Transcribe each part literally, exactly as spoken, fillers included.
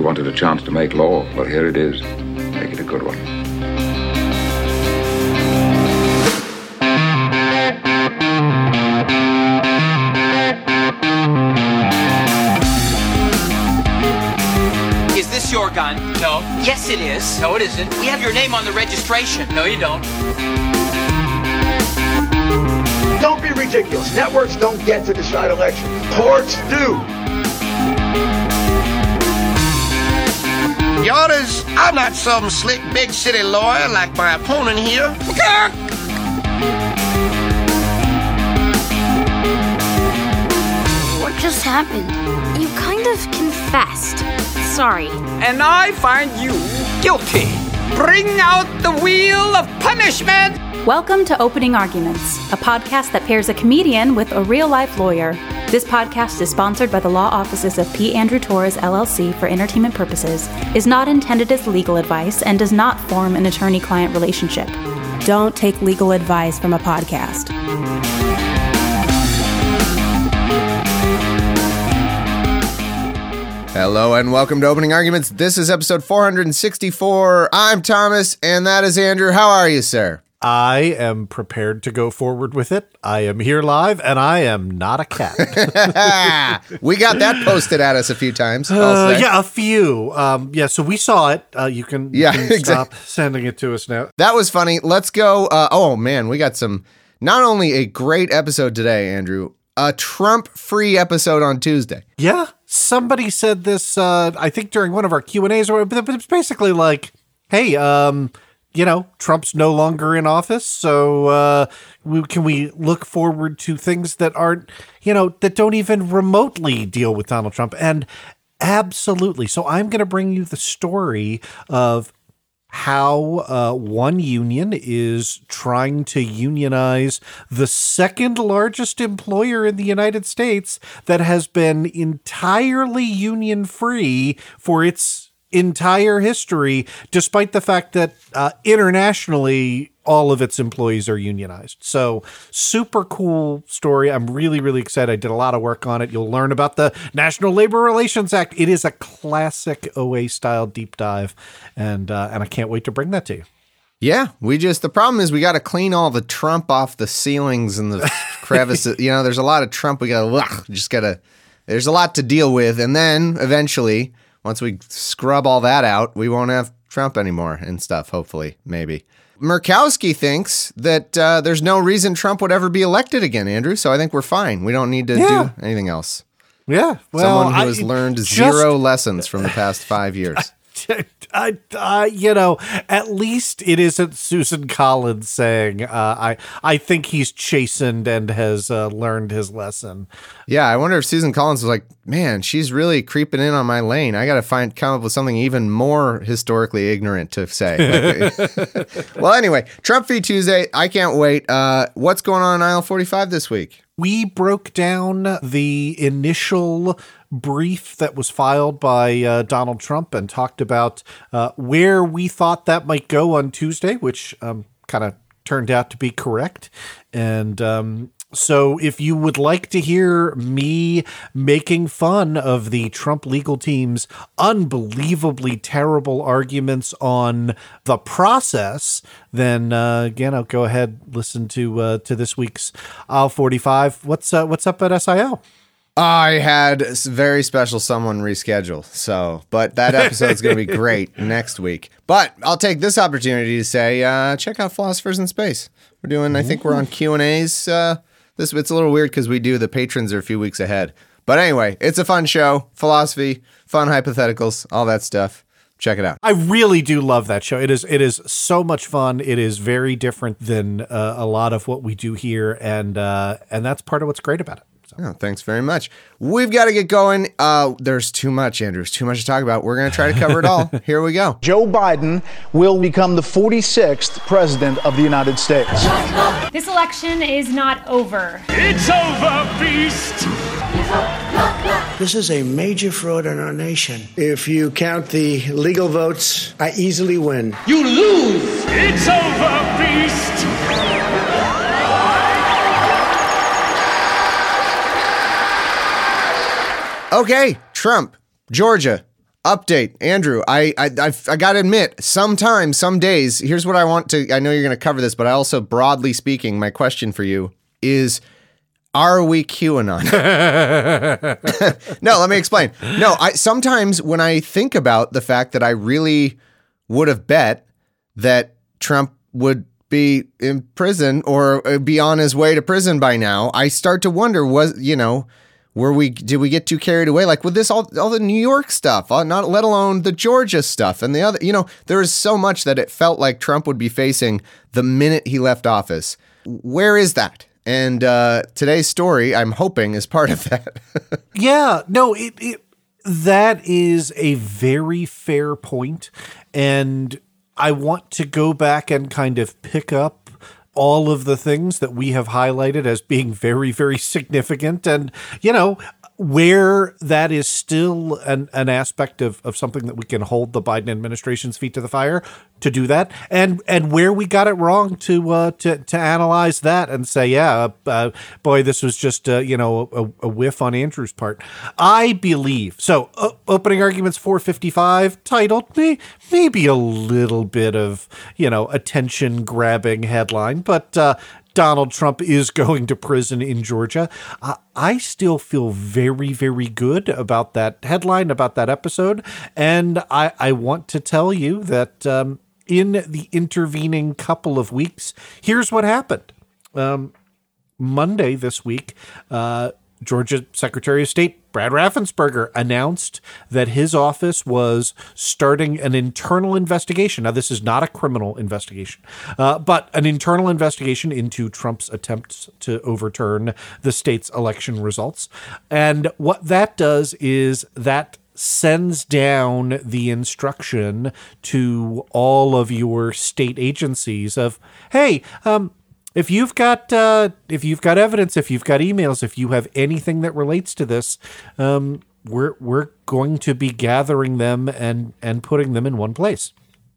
wanted a chance to make law. Well, here it is. Make it a good one. Is this your gun? No. Yes, it is. No, it isn't. We have your name on the registration. No, you don't. Don't be ridiculous. Networks don't get to decide elections. Courts do. Your Honors, I'm not some slick big city lawyer like my opponent here. What just happened? You kind of confessed. Sorry. And I find you guilty. Bring out the wheel of punishment. Welcome to Opening Arguments, a podcast that pairs a comedian with a real-life lawyer. This podcast is sponsored by the law offices of P. Andrew Torres, L L C for entertainment purposes, is not intended as legal advice, and does not form an attorney-client relationship. Don't take legal advice from a podcast. Hello and welcome to Opening Arguments. This is episode four hundred sixty-four. I'm Thomas, and that is Andrew. How are you, sir? I am prepared to go forward with it. I am here live, and I am not a cat. We got that posted at us a few times. Uh, yeah, a few. Um, yeah, so we saw it. Uh, you can, you yeah, can exactly. stop sending it to us now. That was funny. Let's go. Uh, oh, man, we got some, not only a great episode today, Andrew, a Trump-free episode on Tuesday. Yeah, somebody said this, uh, I think during one of our Q and A's, but it's basically like, hey, um... you know, Trump's no longer in office, so uh, we, can we look forward to things that aren't, you know, that don't even remotely deal with Donald Trump? And absolutely. So I'm going to bring you the story of how uh, one union is trying to unionize the second largest employer in the United States that has been entirely union-free for its entire history, despite the fact that uh, internationally all of its employees are unionized. So super cool story. I'm really, really excited. I did a lot of work on it. You'll learn about the National Labor Relations Act. It is a classic O A style deep dive, and uh, and I can't wait to bring that to you. Yeah, we just, the problem is we got to clean all the Trump off the ceilings and the crevices. You know, there's a lot of Trump. We got to, just got to, there's a lot to deal with. And then eventually, once we scrub all that out, we won't have Trump anymore and stuff, hopefully, maybe. Murkowski thinks that uh, there's no reason Trump would ever be elected again, Andrew, so I think we're fine. We don't need to yeah. do anything else. Yeah. Well, Someone who has I, learned just, zero lessons from the past five years. I, I, you know, at least it isn't Susan Collins saying, uh, I, I think he's chastened and has uh, learned his lesson. Yeah, I wonder if Susan Collins was like, man, she's really creeping in on my lane. I got to find come up with something even more historically ignorant to say. Well, anyway, Trump v. Tuesday. I can't wait. Uh, what's going on in aisle forty-five this week? We broke down the initial brief that was filed by uh, Donald Trump and talked about uh, where we thought that might go on Tuesday, which um, kind of turned out to be correct. And um, so if you would like to hear me making fun of the Trump legal team's unbelievably terrible arguments on the process, then uh, you know, go ahead, listen to uh, to this week's aisle forty-five. What's uh, what's up at S I O? I had a very special someone reschedule, so, but that episode's going to be great next week. But I'll take this opportunity to say, uh, check out Philosophers in Space. We're doing, I think we're on Q and A's. Uh, this It's a little weird because we do, the patrons are a few weeks ahead. But anyway, it's a fun show. Philosophy, fun hypotheticals, all that stuff. Check it out. I really do love that show. It is it is so much fun. It is very different than uh, a lot of what we do here, and uh, and that's part of what's great about it. So. Oh, thanks very much. We've got to get going. Uh, there's too much, Andrew. There's too much to talk about. We're going to try to cover it all. Here we go. Joe Biden will become the forty-sixth president of the United States. This election is not over. It's over, beast! This is a major fraud in our nation. If you count the legal votes, I easily win. You lose! It's over, beast! Okay, Trump, Georgia, update, Andrew. I I I've, I got to admit, sometimes, some days. Here's what I want to. I know you're going to cover this, but I also, broadly speaking, my question for you is: are we QAnon? No, let me explain. No, I sometimes when I think about the fact that I really would have bet that Trump would be in prison or be on his way to prison by now, I start to wonder, was you know. Were we, did we get too carried away? Like with this, all, all the New York stuff, uh, not let alone the Georgia stuff and the other, you know, there is so much that it felt like Trump would be facing the minute he left office. Where is that? And uh, today's story, I'm hoping, is part of that. Yeah, no, it, it that is a very fair point. And I want to go back and kind of pick up all of the things that we have highlighted as being very, very significant. And, you know, where that is still an, an aspect of, of something that we can hold the Biden administration's feet to the fire to do that, and and where we got it wrong to uh, to to analyze that and say, yeah, uh, boy, this was just uh, you know a, a whiff on Andrew's part. I believe so. Uh, opening arguments four fifty-five, titled may, maybe a little bit of you know attention grabbing headline, but. Uh, Donald Trump is going to prison in Georgia. Uh, I still feel very, very good about that headline, about that episode. And I, I want to tell you that um, in the intervening couple of weeks, here's what happened. Um, Monday this week, uh, Georgia Secretary of State Brad Raffensperger announced that his office was starting an internal investigation. Now, this is not a criminal investigation, uh, but an internal investigation into Trump's attempts to overturn the state's election results. And what that does is that sends down the instruction to all of your state agencies of, hey, um, If you've got uh, if you've got evidence, if you've got emails, if you have anything that relates to this, um, we're we're going to be gathering them and and putting them in one place.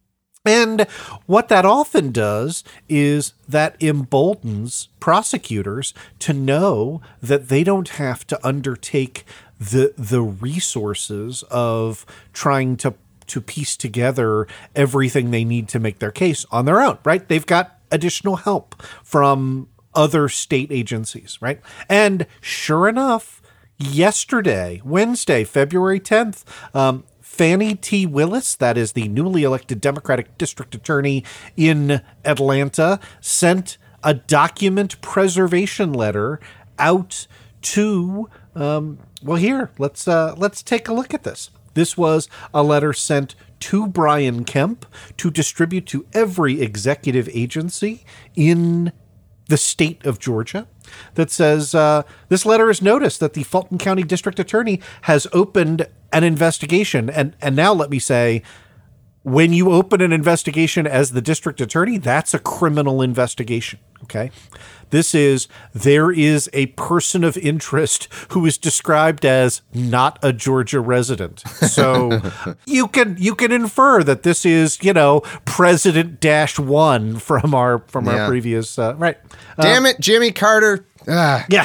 And what that often does is that emboldens prosecutors to know that they don't have to undertake the the resources of trying to to piece together everything they need to make their case on their own, right? They've got additional help from other state agencies, right? And sure enough, yesterday, Wednesday, February tenth, um, Fannie T. Willis, that is the newly elected Democratic district attorney in Atlanta, sent a document preservation letter out to, um, well, here, let's uh, let's take a look at this. This was a letter sent to Brian Kemp to distribute to every executive agency in the state of Georgia that says, uh, this letter is notice that the Fulton County District Attorney has opened an investigation. And, and now let me say, when you open an investigation as the district attorney, that's a criminal investigation. Okay. This is, there is a person of interest who is described as not a Georgia resident. So you can, you can infer that this is, you know, President dash one from our, from yeah. our previous, uh, right. Damn um, it, Jimmy Carter. Ah, yeah.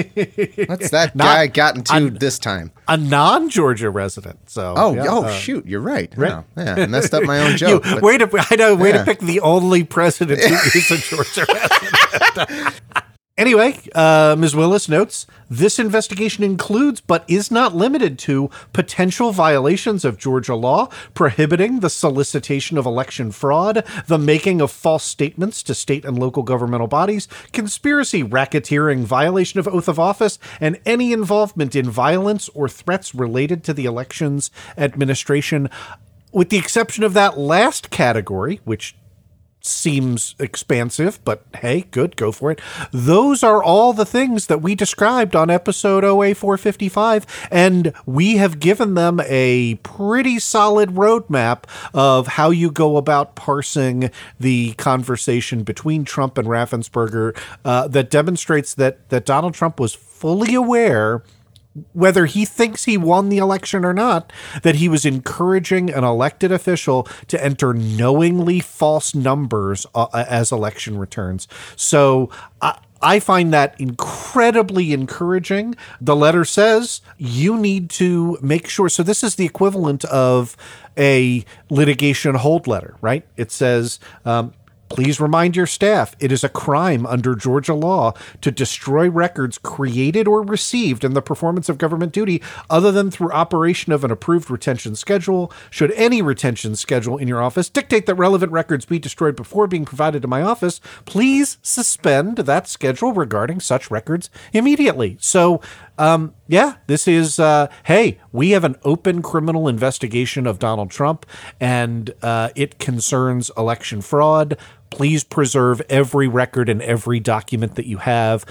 What's that guy gotten to this time? A non-Georgia resident. So oh, yeah, oh uh, shoot, you're right. right? No, yeah, I messed up my own joke. you, but, way to, I know, way yeah. to pick the only president who is a Georgia resident. Anyway, uh, Miz Willis notes, this investigation includes, but is not limited to, potential violations of Georgia law, prohibiting the solicitation of election fraud, the making of false statements to state and local governmental bodies, conspiracy, racketeering, violation of oath of office, and any involvement in violence or threats related to the elections administration. With the exception of that last category, which seems expansive, but hey, good, go for it. Those are all the things that we described on episode O A four fifty-five, and we have given them a pretty solid roadmap of how you go about parsing the conversation between Trump and Raffensperger uh, that demonstrates that that Donald Trump was fully aware, whether he thinks he won the election or not, that he was encouraging an elected official to enter knowingly false numbers uh, as election returns. So I, I find that incredibly encouraging. The letter says you need to make sure. So this is the equivalent of a litigation hold letter, right? It says, um, please remind your staff it is a crime under Georgia law to destroy records created or received in the performance of government duty other than through operation of an approved retention schedule. Should any retention schedule in your office dictate that relevant records be destroyed before being provided to my office, please suspend that schedule regarding such records immediately. So, um, yeah, this is, uh, hey, we have an open criminal investigation of Donald Trump, and uh, it concerns election fraud. Please preserve every record and every document that you have.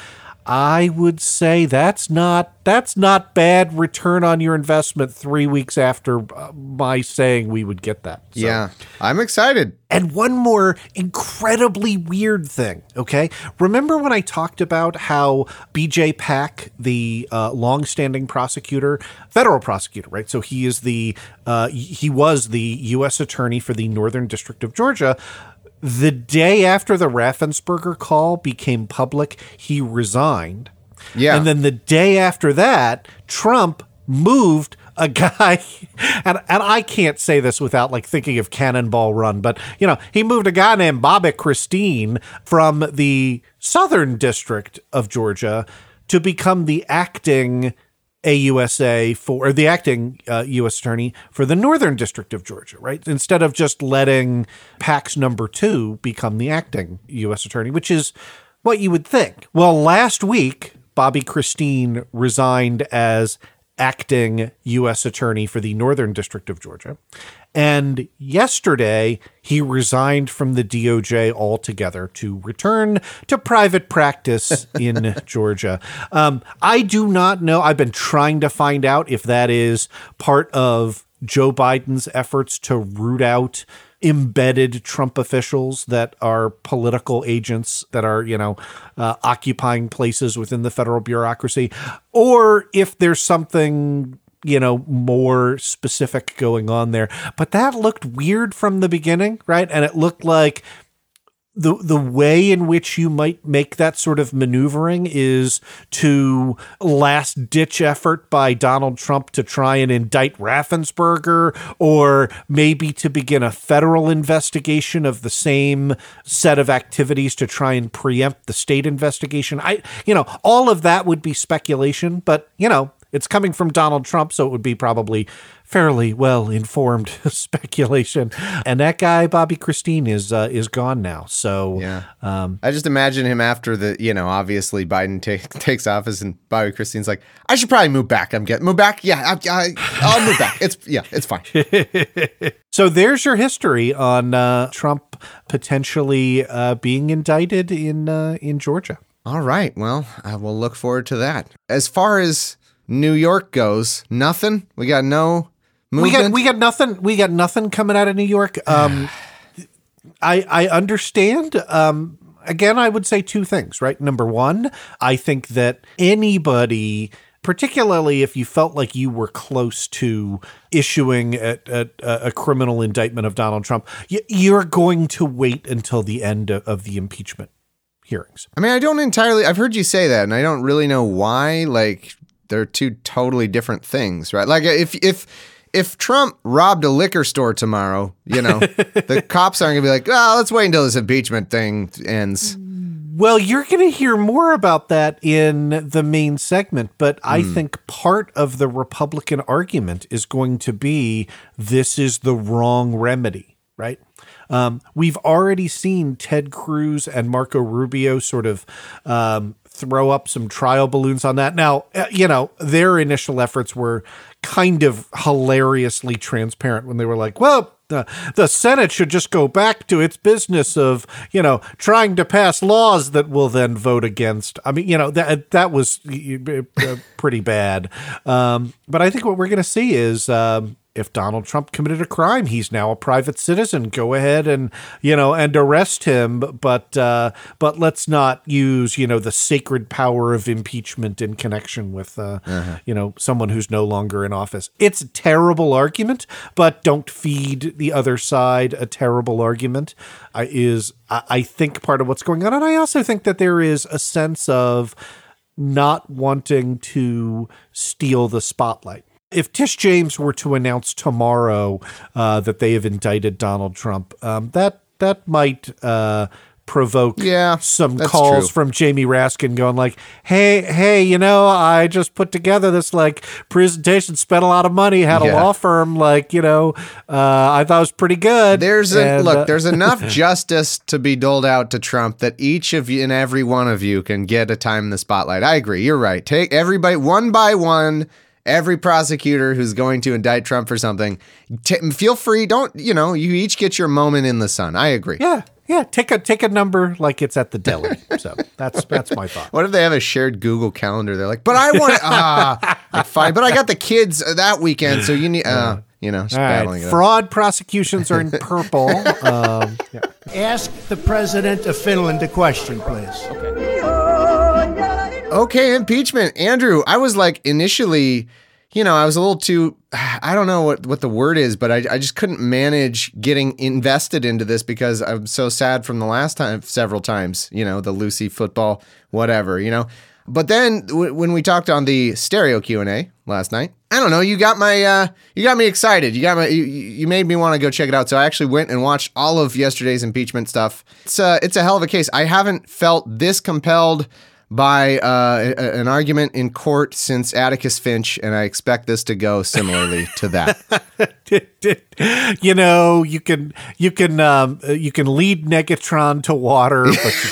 I would say that's not that's not bad return on your investment three weeks after uh, my saying we would get that. So. Yeah, I'm excited. And one more incredibly weird thing, okay? Remember when I talked about how B J Pak, the uh, longstanding prosecutor, federal prosecutor, right? So he is the uh, he was the U S attorney for the Northern District of Georgia. The day after the Raffensperger call became public, he resigned. Yeah. And then the day after that, Trump moved a guy, and, and I can't say this without like thinking of Cannonball Run, but, you know, he moved a guy named Bobby Christine from the Southern District of Georgia to become the acting A U S A for, or the acting uh, U S attorney for the Northern District of Georgia, right? Instead of just letting Pak's number two become the acting U S attorney, which is what you would think. Well, last week, Bobby Christine resigned as acting U S attorney for the Northern District of Georgia. And yesterday, he resigned from the D O J altogether to return to private practice in Georgia. Um, I do not know. I've been trying to find out if that is part of Joe Biden's efforts to root out embedded Trump officials that are political agents that are, you know, uh, occupying places within the federal bureaucracy, or if there's something, you know, more specific going on there. But that looked weird from the beginning, right? And it looked like the the way in which you might make that sort of maneuvering is to last ditch effort by Donald Trump to try and indict Raffensperger, or maybe to begin a federal investigation of the same set of activities to try and preempt the state investigation. I, you know, all of that would be speculation, but, you know, it's coming from Donald Trump, so it would be probably fairly well-informed speculation. And that guy, Bobby Christine, is uh, is gone now. So yeah, um, I just imagine him after the, you know, obviously Biden take, takes office and Bobby Christine's like, I should probably move back. I'm getting move back. Yeah, I, I, I'll move back. It's yeah, it's fine. So there's your history on uh, Trump potentially uh, being indicted in uh, in Georgia. All right. Well, I will look forward to that. As far as New York goes, nothing. We got no movement. We got we got nothing. We got nothing coming out of New York. Um, I I understand. Um, again, I would say two things. Right. Number one, I think that anybody, particularly if you felt like you were close to issuing a, a, a criminal indictment of Donald Trump, you, you're going to wait until the end of, of the impeachment hearings. I mean, I don't entirely. I've heard you say that, and I don't really know why. Like, they're two totally different things, right? Like if if if Trump robbed a liquor store tomorrow, you know, the cops aren't gonna be like, oh, let's wait until this impeachment thing ends. Well, you're going to hear more about that in the main segment, but I mm. think part of the Republican argument is going to be this is the wrong remedy, right? Um, we've already seen Ted Cruz and Marco Rubio sort of um, throw up some trial balloons on that. Now, uh, you know, their initial efforts were kind of hilariously transparent when they were like, well, the, the Senate should just go back to its business of, you know, trying to pass laws that will then vote against. I mean, you know, that that was uh, pretty bad. Um, but I think what we're going to see is um, if Donald Trump committed a crime, he's now a private citizen. Go ahead and, you know, and arrest him. But uh, but let's not use, you know, the sacred power of impeachment in connection with, uh, uh-huh. you know, someone who's no longer in office. It's a terrible argument, but don't feed the other side a terrible argument uh, is, I, I think, part of what's going on. And I also think that there is a sense of not wanting to steal the spotlight. If Tish James were to announce tomorrow uh, that they have indicted Donald Trump, um, that that might uh, provoke yeah, some calls true. from Jamie Raskin going like, hey, hey, you know, I just put together this like presentation, spent a lot of money, had a yeah. law firm, like, you know, uh, I thought it was pretty good. There's a, and, look, uh, there's enough justice to be doled out to Trump that each of you and every one of you can get a time in the spotlight. I agree. You're right. Take everybody one by one. Every prosecutor who's going to indict Trump for something, t- feel free. Don't, you know, you each get your moment in the sun. I agree. Yeah. Yeah. Take a take a number like it's at the deli. So that's that's my thought. What if they have a shared Google Calendar? They're like, but I want to, ah, like, fine, but I got the kids that weekend. So you need, uh, you know, just All battling right. it. Fraud prosecutions are in purple. um, yeah. Ask the president of Finland a question, please. Okay. Okay, impeachment. Andrew, I was like initially, you know, I was a little too, I don't know what, what the word is, but I, I just couldn't manage getting invested into this because I'm so sad from the last time, several times, you know, the Lucy football, whatever, you know. But then w- when we talked on the stereo Q and A last night, I don't know, you got my, uh, you got me excited. You got my, you, you made me want to go check it out. So I actually went and watched all of yesterday's impeachment stuff. It's uh, it's a hell of a case. I haven't felt this compelled by uh, a, an argument in court since Atticus Finch, and I expect this to go similarly to that. You know, you can you can um, you can lead Negatron to water, but you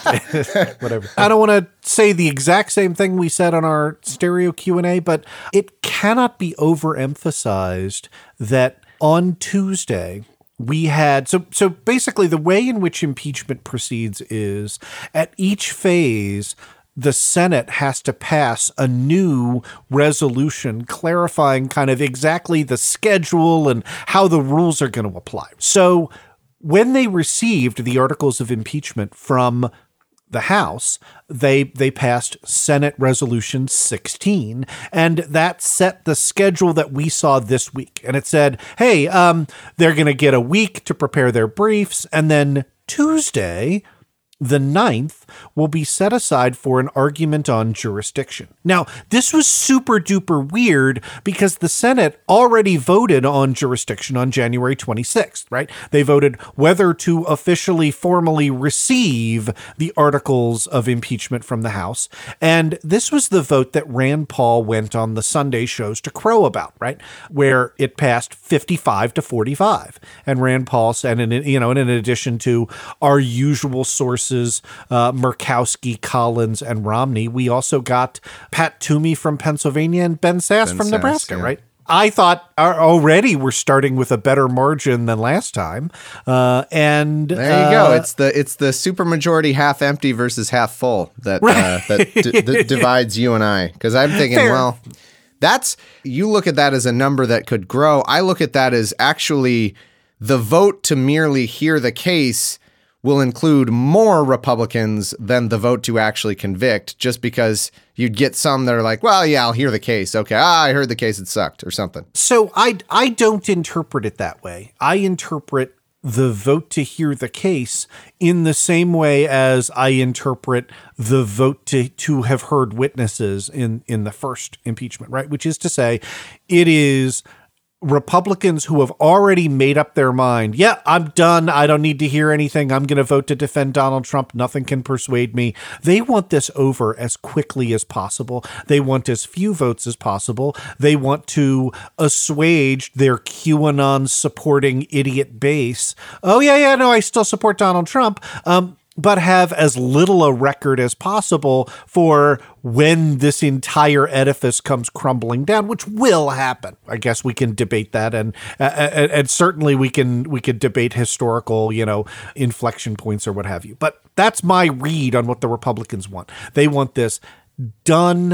can't. Whatever. I don't want to say the exact same thing we said on our stereo Q and A, but it cannot be overemphasized that on Tuesday, we had, so so basically the way in which impeachment proceeds is at each phase, the Senate has to pass a new resolution clarifying kind of exactly the schedule and how the rules are going to apply. So when they received the articles of impeachment from the House, they they passed Senate Resolution sixteen, and that set the schedule that we saw this week. And it said, hey, um, they're going to get a week to prepare their briefs, and then Tuesday, the ninth, will be set aside for an argument on jurisdiction. Now, this was super duper weird because the Senate already voted on jurisdiction on January twenty-sixth, right? They voted whether to officially formally receive the articles of impeachment from the House. And this was the vote that Rand Paul went on the Sunday shows to crow about, right? Where it passed fifty-five to forty-five. And Rand Paul said, and in, you know, and in addition to our usual sources, uh, Murkowski, Collins, and Romney, we also got Pat Toomey from Pennsylvania and Ben Sass Ben from Sass, Nebraska, yeah. right? I thought already we're starting with a better margin than last time, uh, and there you uh, go. It's the it's the supermajority half empty versus half full that uh, that d- d- divides you and I. Because I'm thinking, Fair. well, that's you look at that as a number that could grow. I look at that as actually the vote to merely hear the case will include more Republicans than the vote to actually convict, just because you'd get some that are like, well, yeah, I'll hear the case. Okay, ah, I heard the case, it sucked, or something. So I, I don't interpret it that way. I interpret the vote to hear the case in the same way as I interpret the vote to, to have heard witnesses in, in the first impeachment, right? Which is to say, it is Republicans who have already made up their mind. Yeah, I'm done. I don't need to hear anything. I'm going to vote to defend Donald Trump. Nothing can persuade me. They want this over as quickly as possible. They want as few votes as possible. They want to assuage their QAnon supporting idiot base. Oh, yeah, yeah, no, I still support Donald Trump. Um, but have as little a record as possible for when this entire edifice comes crumbling down, which will happen. I guess we can debate that, and uh, and, and certainly we can we can debate historical, you know, inflection points or what have you. But that's my read on what the Republicans want. They want this done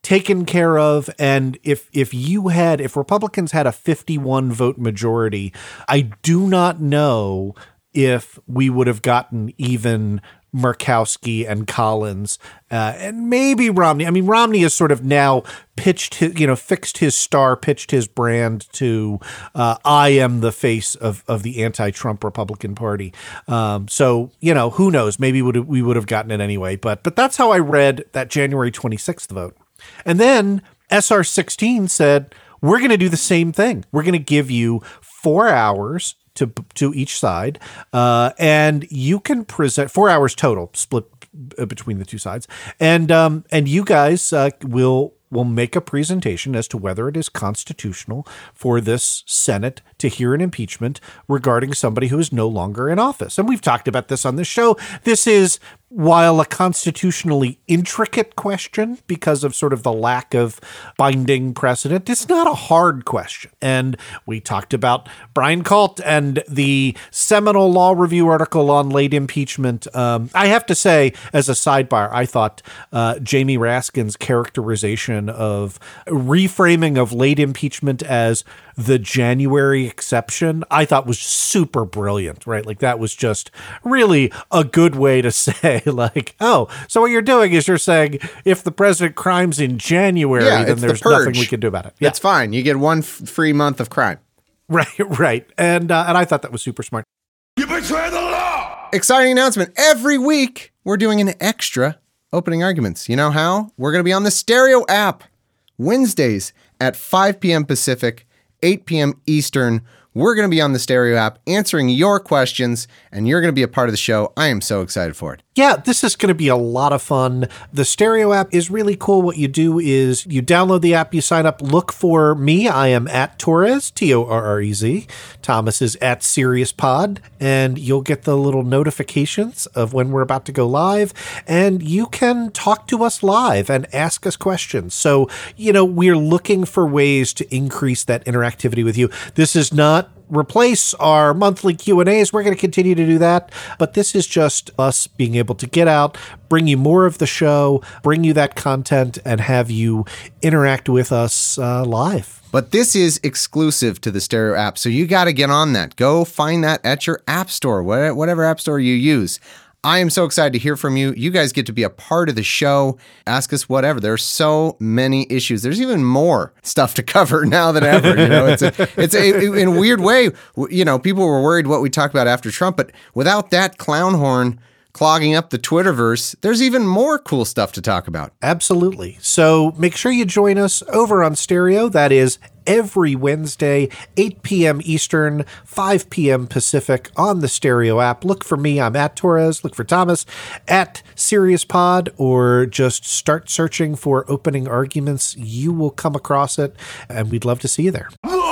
taken care of. And if if you had, if Republicans had a fifty-one vote majority, I do not know if we would have gotten even Murkowski and Collins, uh, and maybe Romney. I mean, Romney has sort of now pitched his, you know, fixed his star, pitched his brand to, uh, I am the face of, of the anti-Trump Republican Party. Um, so, you know, who knows? Maybe would we would have gotten it anyway. But but that's how I read that January twenty-sixth vote. And then S R sixteen said, we're going to do the same thing. We're going to give you four hours to to each side, uh, and you can present four hours total, split between the two sides, and um, and you guys uh, will will make a presentation as to whether it is constitutional for this Senate to hear an impeachment regarding somebody who is no longer in office. And we've talked about this on this show. This is, while a constitutionally intricate question because of sort of the lack of binding precedent, it's not a hard question. And we talked about Brian Colt and the seminal law review article on late impeachment. Um, I have to say, as a sidebar, I thought uh, Jamie Raskin's characterization of reframing of late impeachment as the January exception, I thought was super brilliant, right? Like that was just really a good way to say, like, oh, so what you're doing is you're saying if the president crimes in January, yeah, then there's the nothing we can do about it. Yeah. It's fine. You get one f- free month of crime. Right, right. And uh, and I thought that was super smart. You betray the law! Exciting announcement. Every week, we're doing an extra opening arguments. You know how? We're going to be on the Stereo app Wednesdays at five p.m. Pacific, eight p.m. Eastern. We're going to be on the Stereo app answering your questions, and you're going to be a part of the show. I am so excited for it. Yeah, this is going to be a lot of fun. The Stereo app is really cool. What you do is you download the app, you sign up, look for me. I am at Torres, T O R R E Z. Thomas is at SiriusPod, and you'll get the little notifications of when we're about to go live, and you can talk to us live and ask us questions. So, you know, we're looking for ways to increase that interactivity with you. This is not replace our monthly Q and A's. We're going to continue to do that, but this is just us being able to get out, bring you more of the show, bring you that content, and have you interact with us uh, live. But this is exclusive to the Stereo app, so you got to get on that. Go find that at your app store, whatever app store you use. I am so excited to hear from you. You guys get to be a part of the show. Ask us whatever. There's so many issues. There's even more stuff to cover now than ever. You know, it's a, it's a, in a weird way. You know, people were worried what we talked about after Trump, but without that clown horn clogging up the Twitterverse, there's even more cool stuff to talk about. Absolutely. So make sure you join us over on Stereo. That is every Wednesday, eight p.m. Eastern, five p.m. Pacific on the Stereo app. Look for me. I'm at Torres. Look for Thomas at SiriusPod, or just start searching for opening arguments. You will come across it, and we'd love to see you there.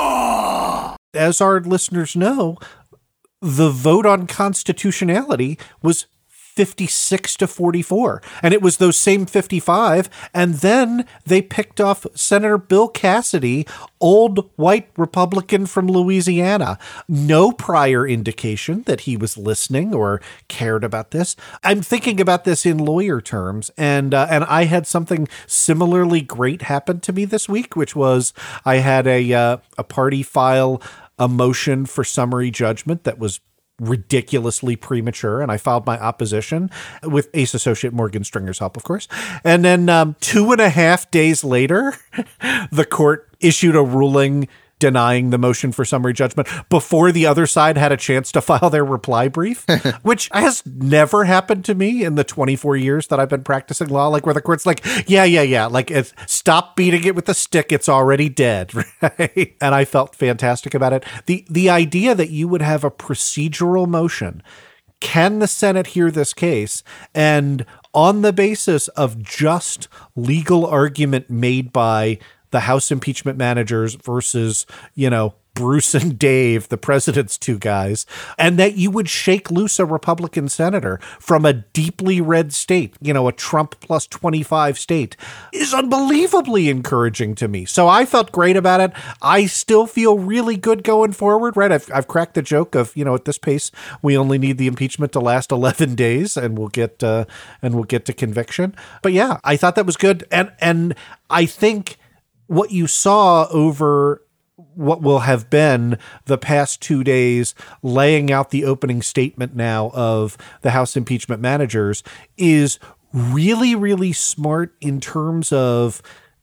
As our listeners know, the vote on constitutionality was fifty-six to forty-four. And it was those same fifty-five. And then they picked off Senator Bill Cassidy, old white Republican from Louisiana. No prior indication that he was listening or cared about this. I'm thinking about this in lawyer terms. And, uh, and I had something similarly great happen to me this week, which was I had a, uh, a party file a motion for summary judgment that was ridiculously premature, and I filed my opposition with Ace Associate Morgan Stringer's help, of course. And then um, two and a half days later, the court issued a ruling denying the motion for summary judgment before the other side had a chance to file their reply brief, which has never happened to me in the twenty-four years that I've been practicing law, like where the court's like, yeah, yeah, yeah, like it's, stop beating it with the stick. It's already dead. Right? And I felt fantastic about it. The, the idea that you would have a procedural motion, can the Senate hear this case? And on the basis of just legal argument made by the House impeachment managers versus, you know, Bruce and Dave, the president's two guys, and that you would shake loose a Republican senator from a deeply red state, you know, a Trump plus twenty-five state, is unbelievably encouraging to me. So I felt great about it. I still feel really good going forward, right? I've, I've cracked the joke of, you know, at this pace, we only need the impeachment to last eleven days and we'll get, uh, and we'll get to conviction. But yeah, I thought that was good. And, and I think what you saw over what will have been the past two days, laying out the opening statement now of the House impeachment managers, is really, really smart in terms of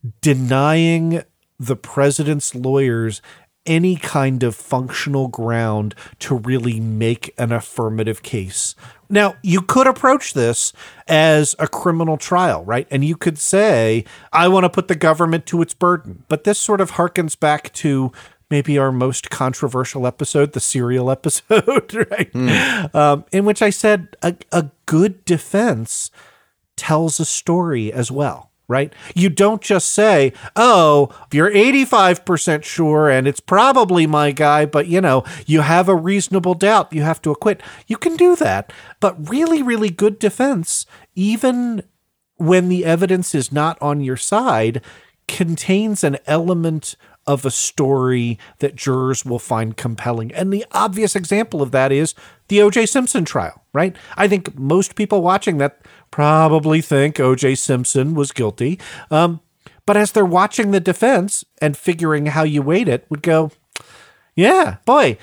denying the president's lawyers any kind of functional ground to really make an affirmative case. Now, you could approach this as a criminal trial, right? And you could say, I want to put the government to its burden. But this sort of harkens back to maybe our most controversial episode, the serial episode, right? Mm. Um, in which I said a, a good defense tells a story as well. Right? You don't just say, oh, you're eighty-five percent sure and it's probably my guy, but you know, you have a reasonable doubt, you have to acquit. You can do that. But really, really good defense, even when the evidence is not on your side, contains an element of a story that jurors will find compelling. And the obvious example of that is the O J Simpson trial, right? I think most people watching that probably think O J Simpson was guilty. Um, but as they're watching the defense and figuring how you weight it, would go, yeah, boy,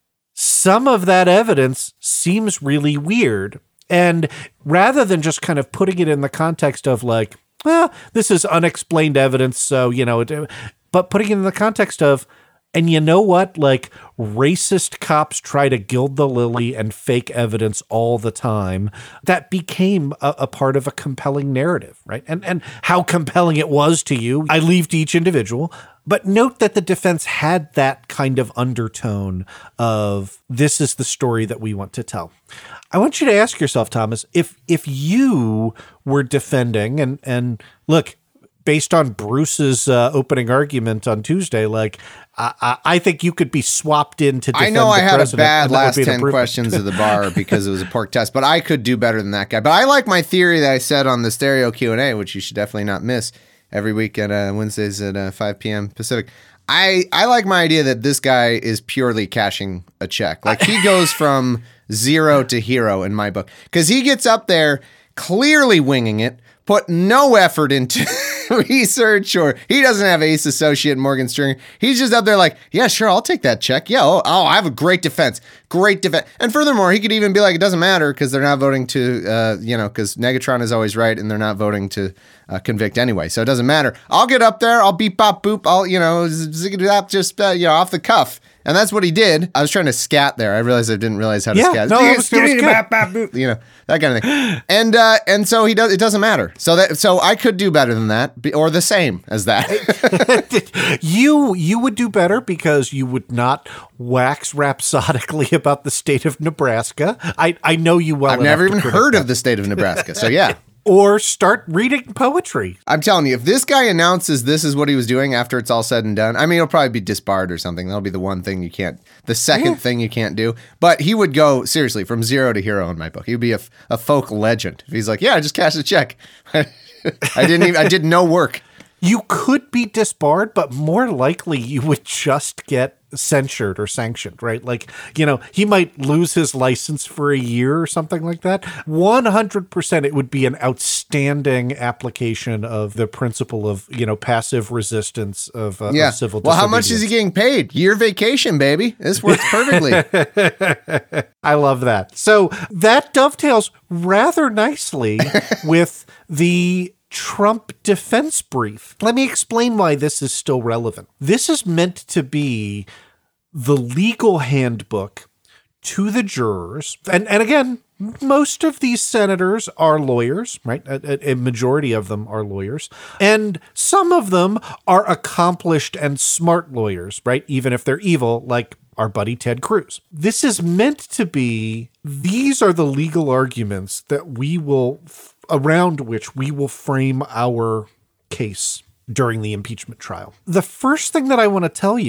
some of that evidence seems really weird. And rather than just kind of putting it in the context of like, well, this is unexplained evidence, so, you know, it, but putting it in the context of, and you know what? Like, racist cops try to gild the lily and fake evidence all the time. That became a, a part of a compelling narrative, right? And and how compelling it was to you, I leave to each individual. But note that the defense had that kind of undertone of, this is the story that we want to tell. I want you to ask yourself, Thomas, if if you were defending, and and look, based on Bruce's uh, opening argument on Tuesday, like, I, I think you could be swapped in to defend I know the I had a bad president, last ten questions of the bar because it was a pork test, but I could do better than that guy. But I like my theory that I said on the Stereo Q and A, which you should definitely not miss every week at uh, Wednesdays at uh, five p.m. Pacific. I, I like my idea that this guy is purely cashing a check. Like, he goes from zero to hero in my book because he gets up there clearly winging it, put no effort into research, or he doesn't have ace associate Morgan Stringer. He's just up there like, yeah, sure, I'll take that check. Yeah, oh, oh I have a great defense. Great defense. And furthermore, he could even be like, it doesn't matter because they're not voting to, uh, you know, because Negatron is always right and they're not voting to uh, convict anyway. So it doesn't matter. I'll get up there. I'll beep, bop, boop. I'll, you know, zig-a-dap, just, uh, you know, off the cuff. And that's what he did. I was trying to scat there. I realized I didn't realize how to yeah, scat. No, it was, it was good. Bop, bop, boop, you know, that kind of thing. And uh, and so he does. It doesn't matter. So that so I could do better than that, or the same as that. you you would do better because you would not wax rhapsodically about the state of Nebraska. I I know you well. I've never even heard that. of the state of Nebraska. So yeah. Or start reading poetry. I'm telling you, if this guy announces this is what he was doing after it's all said and done, I mean, he'll probably be disbarred or something. That'll be the one thing you can't, the second yeah. thing you can't do. But he would go, seriously, from zero to hero in my book. He would be a, a folk legend. If he's like, yeah, I just cashed a check. I didn't even, I did no work. You could be disbarred, but more likely you would just get censured or sanctioned, right? Like, you know, he might lose his license for a year or something like that. one hundred percent it would be an outstanding application of the principle of, you know, passive resistance of, uh, yeah. of civil well, disobedience. How much is he getting paid? Year vacation, baby. This works perfectly. I love that. So that dovetails rather nicely with the Trump defense brief. Let me explain why this is still relevant. This is meant to be the legal handbook to the jurors. And, and again, most of these senators are lawyers, right? A, a majority of them are lawyers. And some of them are accomplished and smart lawyers, right? Even if they're evil, like our buddy Ted Cruz. This is meant to be, these are the legal arguments that we will around which we will frame our case during the impeachment trial. The first thing that I want to tell you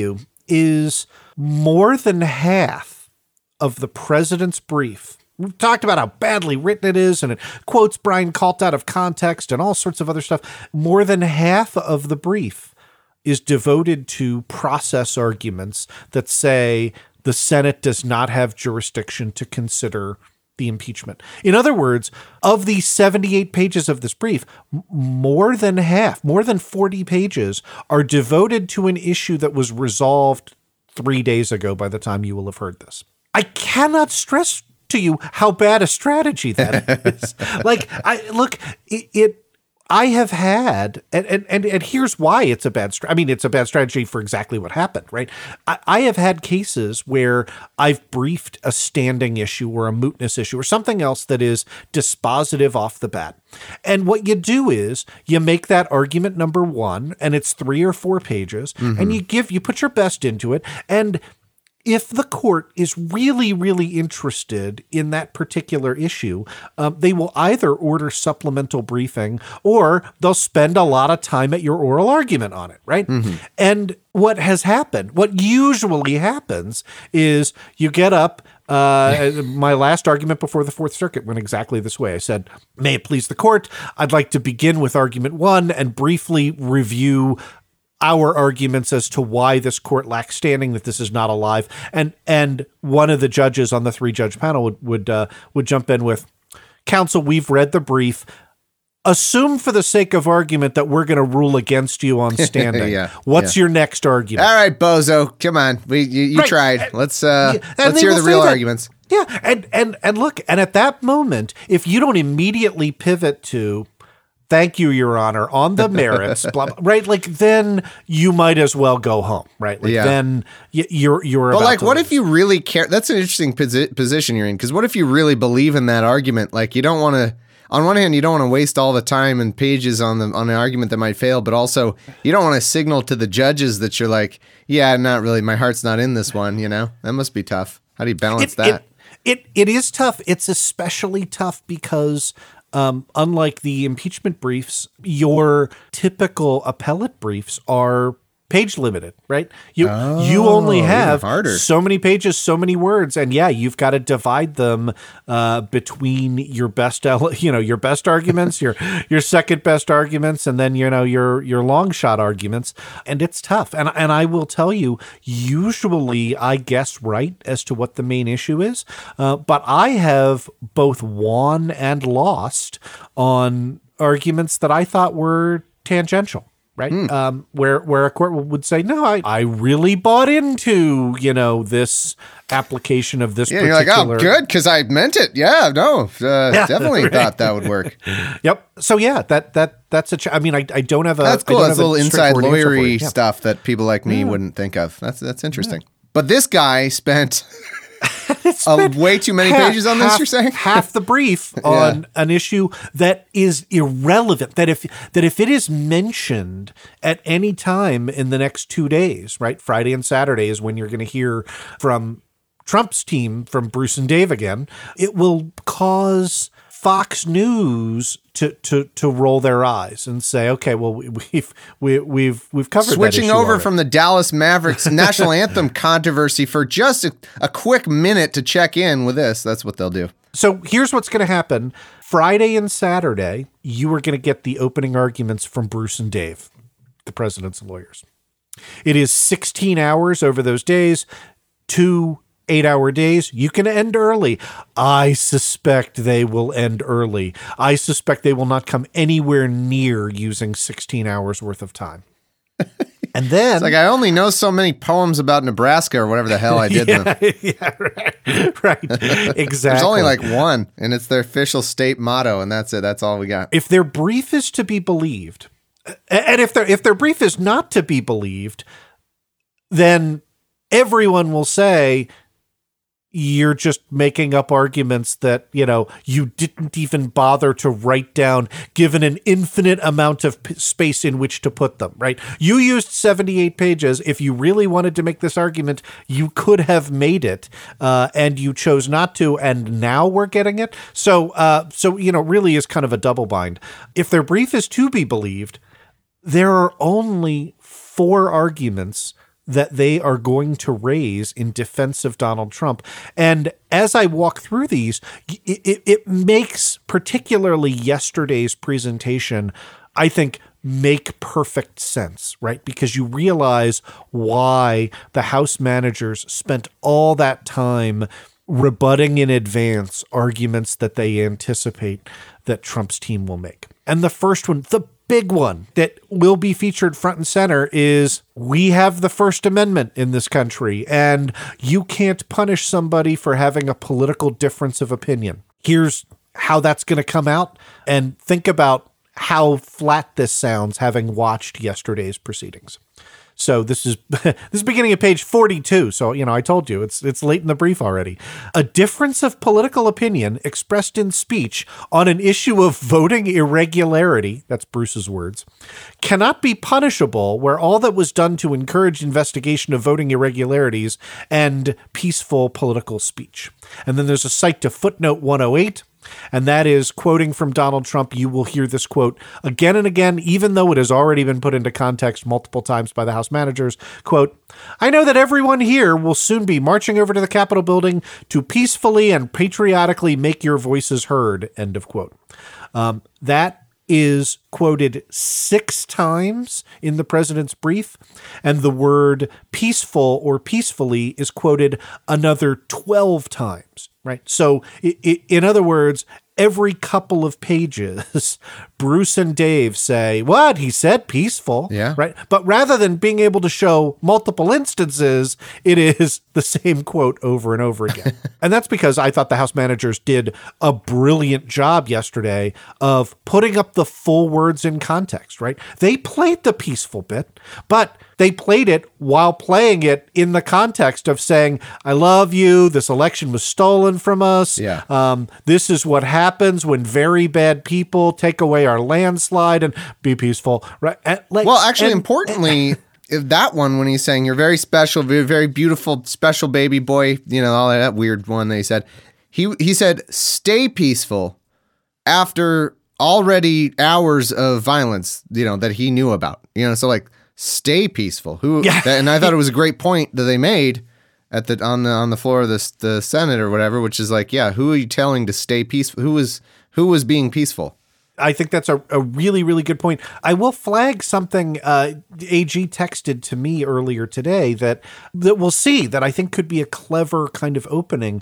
is more than half of the president's brief. We've talked about how badly written it is, and it quotes Brian Colt out of context and all sorts of other stuff. More than half of the brief is devoted to process arguments that say the Senate does not have jurisdiction to consider the impeachment. In other words, of the seventy-eight pages of this brief, m- more than half, more than forty pages are devoted to an issue that was resolved three days ago by the time you will have heard this. I cannot stress to you how bad a strategy that is. Like, I look, it, it I have had, and, and, and, and here's why it's a bad strategy. I mean, it's a bad strategy for exactly what happened, right? I, I have had cases where I've briefed a standing issue or a mootness issue or something else that is dispositive off the bat. And what you do is you make that argument number one, and it's three or four pages, mm-hmm. and you give, you put your best into it. And if the court is really, really interested in that particular issue, um, they will either order supplemental briefing or they'll spend a lot of time at your oral argument on it, right? Mm-hmm. And what has happened, what usually happens is you get up. Uh, my last argument before the Fourth Circuit went exactly this way. I said, may it please the court, I'd like to begin with argument one and briefly review our arguments as to why this court lacks standing, that this is not alive. And and one of the judges on the three-judge panel would would, uh, would jump in with, counsel, we've read the brief. Assume for the sake of argument that we're going to rule against you on standing. yeah, What's yeah. your next argument? All right, bozo, come on. We You, you right. tried. Let's, uh, yeah. let's hear the real that. arguments. Yeah, and, and, and look, and at that moment, if you don't immediately pivot to, thank you, Your Honor, on the merits, blah, blah, right? Like, then you might as well go home, right? Like, yeah. then you're you're. But about like, to what lose. if you really care? That's an interesting posi- position you're in, because what if you really believe in that argument? Like, you don't want to. On one hand, you don't want to waste all the time and pages on the on an argument that might fail, but also you don't want to signal to the judges that you're like, yeah, not really. My heart's not in this one. You know, that must be tough. How do you balance it, that? It, it it is tough. It's especially tough because. Um, unlike the impeachment briefs, your typical appellate briefs are page limited, right? You oh, you only have so many pages, so many words, and yeah, you've got to divide them uh, between your best, you know, your best arguments, your your second best arguments, and then you know your your long shot arguments, and it's tough. And and I will tell you, usually I guess right as to what the main issue is, uh, but I have both won and lost on arguments that I thought were tangential. Right. Mm. Um, where where a court would say, no, I, I really bought into, you know, this application of this yeah, particular. You're like, oh, good, because I meant it. Yeah, no, uh, yeah, definitely right. thought that would work. Yep. So, yeah, that that that's a ch- I mean, I, I don't have a. That's cool. I don't That's have a little inside lawyery yeah. stuff that people like me yeah. wouldn't think of. That's, that's interesting. Yeah. But this guy spent. Uh, way too many half, pages on this, half, you're saying? Half the brief on yeah. an issue that is irrelevant, that if that if it is mentioned at any time in the next two days, right, Friday and Saturday is when you're going to hear from Trump's team, from Bruce and Dave again, it will cause Fox News to to to roll their eyes and say, okay, well, we've we, we've we've covered switching that issue over already. From the Dallas Mavericks national anthem controversy for just a, a quick minute to check in with this. That's what they'll do. So here's what's going to happen: Friday and Saturday, you are going to get the opening arguments from Bruce and Dave, the president's lawyers. It is sixteen hours over those days. Two eight-hour days. You can end early. I suspect they will end early. I suspect they will not come anywhere near using sixteen hours worth of time. And then... It's like, I only know so many poems about Nebraska or whatever the hell I did. yeah, yeah, right. Right. Exactly. There's only like one, and it's their official state motto, and that's it. That's all we got. If their brief is to be believed, and if their if their brief is not to be believed, then everyone will say... You're just making up arguments that, you know, you didn't even bother to write down, given an infinite amount of p- space in which to put them, right? You used seventy-eight pages. If you really wanted to make this argument, you could have made it, uh, and you chose not to, and now we're getting it. So, uh, so you know, really is kind of a double bind. If their brief is to be believed, there are only four arguments that they are going to raise in defense of Donald Trump. And as I walk through these, it, it, it makes particularly yesterday's presentation, I think, make perfect sense, right? Because you realize why the House managers spent all that time rebutting in advance arguments that they anticipate that Trump's team will make. And the first one, the big one that will be featured front and center, is we have the First Amendment in this country, and you can't punish somebody for having a political difference of opinion. Here's how that's going to come out, and think about how flat this sounds having watched yesterday's proceedings. So this is this is beginning at page forty-two. So, you know, I told you it's it's late in the brief already. A difference of political opinion expressed in speech on an issue of voting irregularity, that's Bruce's words, cannot be punishable where all that was done to encourage investigation of voting irregularities and peaceful political speech. And then there's a cite to footnote one oh eight. And that is, quoting from Donald Trump, you will hear this quote again and again, even though it has already been put into context multiple times by the House managers. Quote, I know that everyone here will soon be marching over to the Capitol building to peacefully and patriotically make your voices heard, end of quote. Um, that is quoted six times in the president's brief, and the word peaceful or peacefully is quoted another twelve times, right? So it, it, in other words, every couple of pages, Bruce and Dave say, what? He said peaceful, yeah. right? But rather than being able to show multiple instances, it is the same quote over and over again. And that's because I thought the House managers did a brilliant job yesterday of putting up the full words in context, right? They played the peaceful bit, but they played it while playing it in the context of saying, I love you. This election was stolen from us. Yeah. Um, this is what happens when very bad people take away our landslide, and be peaceful. Right. And, like, well, actually, and, importantly, and, that one, when he's saying you're very special, very, very beautiful, special baby boy, you know, all that weird one that he said, he, he said, stay peaceful after already hours of violence, you know, that he knew about, you know, so like, stay peaceful. Who? Yeah. That, and I thought it was a great point that they made at the on the on the floor of the the Senate or whatever, which is like, yeah, who are you telling to stay peaceful? Who was who was being peaceful? I think that's a, a really, really good point. I will flag something uh, A G texted to me earlier today that that we'll see that I think could be a clever kind of opening.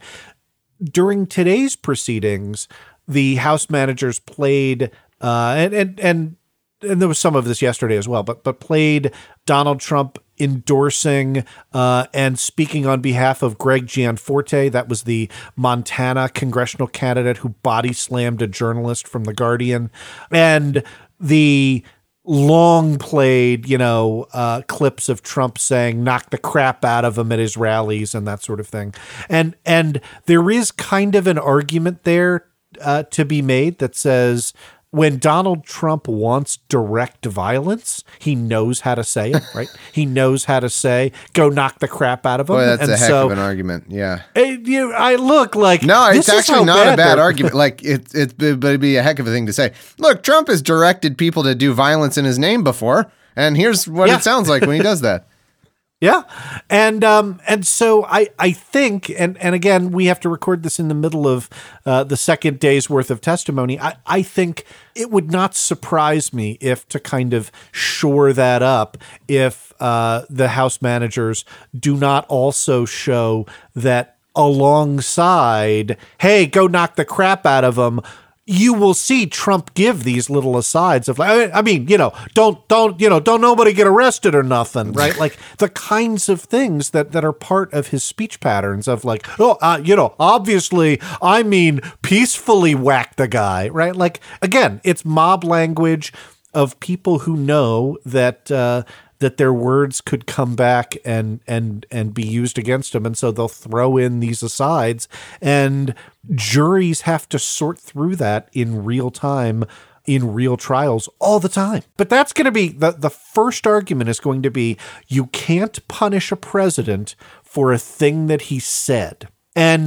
During today's proceedings, the House managers played uh, and and and. and there was some of this yesterday as well, but but played Donald Trump endorsing uh, and speaking on behalf of Greg Gianforte. That was the Montana congressional candidate who body slammed a journalist from The Guardian. And the long played, you know, uh, clips of Trump saying, knock the crap out of him at his rallies and that sort of thing. And, and there is kind of an argument there uh, to be made that says, when Donald Trump wants direct violence, he knows how to say it, right? He knows how to say, go knock the crap out of him. Boy, that's and a heck so, of an argument. Yeah. It, you, I look like, no, it's actually not a bad they're... argument. Like it, it, it'd be a heck of a thing to say. Look, Trump has directed people to do violence in his name before. And here's what yeah. it sounds like when he does that. Yeah. And um, and so I, I think, and, and again, we have to record this in the middle of uh, the second day's worth of testimony. I, I think it would not surprise me if, to kind of shore that up, if uh, the House managers do not also show that alongside, hey, go knock the crap out of them, you will see Trump give these little asides of like, I mean, you know, don't, don't, you know, don't nobody get arrested or nothing, right? Like the kinds of things that, that are part of his speech patterns of like, oh, uh, you know, obviously, I mean, peacefully whack the guy, right? Like, again, it's mob language of people who know that, uh, that their words could come back and and and be used against them. And so they'll throw in these asides, and juries have to sort through that in real time, in real trials all the time. But that's going to be, the, the first argument is going to be, you can't punish a president for a thing that he said. And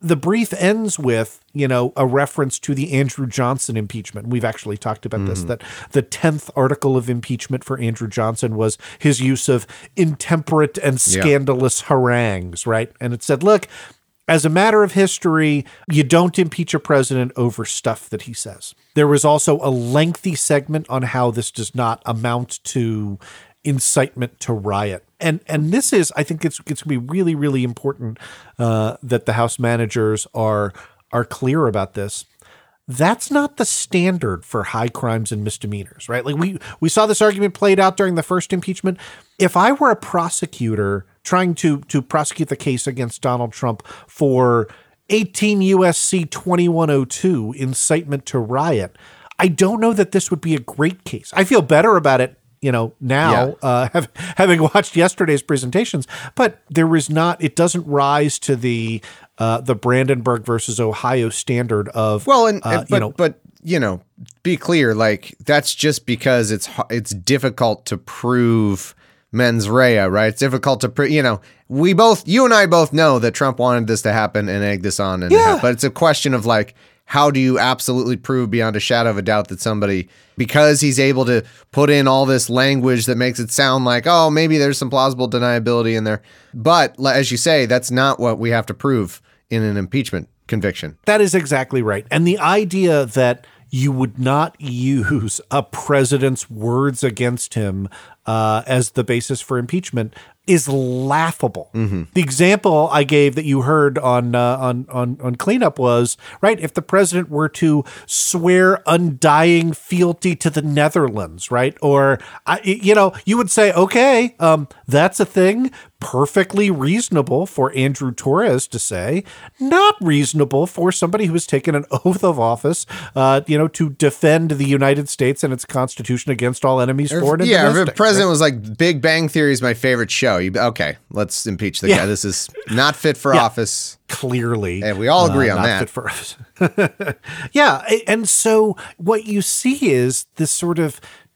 the brief ends with, you know, a reference to the Andrew Johnson impeachment. We've actually talked about mm-hmm. this, that the tenth article of impeachment for Andrew Johnson was his use of intemperate and scandalous yeah. harangues, right? And it said, look, as a matter of history, you don't impeach a president over stuff that he says. There was also a lengthy segment on how this does not amount to incitement to riot. And and this is, I think it's it's going to be really, really important uh, that the House managers are are clear about this. That's not the standard for high crimes and misdemeanors, right? Like we we saw this argument played out during the first impeachment. If I were a prosecutor trying to to prosecute the case against Donald Trump for eighteen U S C twenty-one oh two, incitement to riot, I don't know that this would be a great case. I feel better about it, you know, now, yeah. uh, have, having watched yesterday's presentations, but there is not, it doesn't rise to the, uh, the Brandenburg versus Ohio standard of, well, and, uh, and but, you know, but, you know, be clear, like that's just because it's, it's difficult to prove mens rea, right? It's difficult to prove, you know, we both, you and I both know that Trump wanted this to happen and egg this on. And yeah. but it's a question of like, how do you absolutely prove beyond a shadow of a doubt that somebody, because he's able to put in all this language that makes it sound like, oh, maybe there's some plausible deniability in there. But as you say, that's not what we have to prove in an impeachment conviction. That is exactly right. And the idea that you would not use a president's words against him uh, as the basis for impeachment is laughable. Mm-hmm. The example I gave that you heard on, uh, on on on cleanup was, right, if the president were to swear undying fealty to the Netherlands, right? Or, I, you know, you would say, okay, um, that's a thing, perfectly reasonable for Andrew Torres to say, not reasonable for somebody who has taken an oath of office, uh, you know, to defend the United States and its Constitution against all enemies, foreign and yeah, domestic. if the president right? was like, Big Bang Theory is my favorite show. You, okay, let's impeach the yeah. guy. This is not fit for yeah, office. Clearly. And we all agree uh, on not that. Fit for office. yeah. And so what you see is this sort of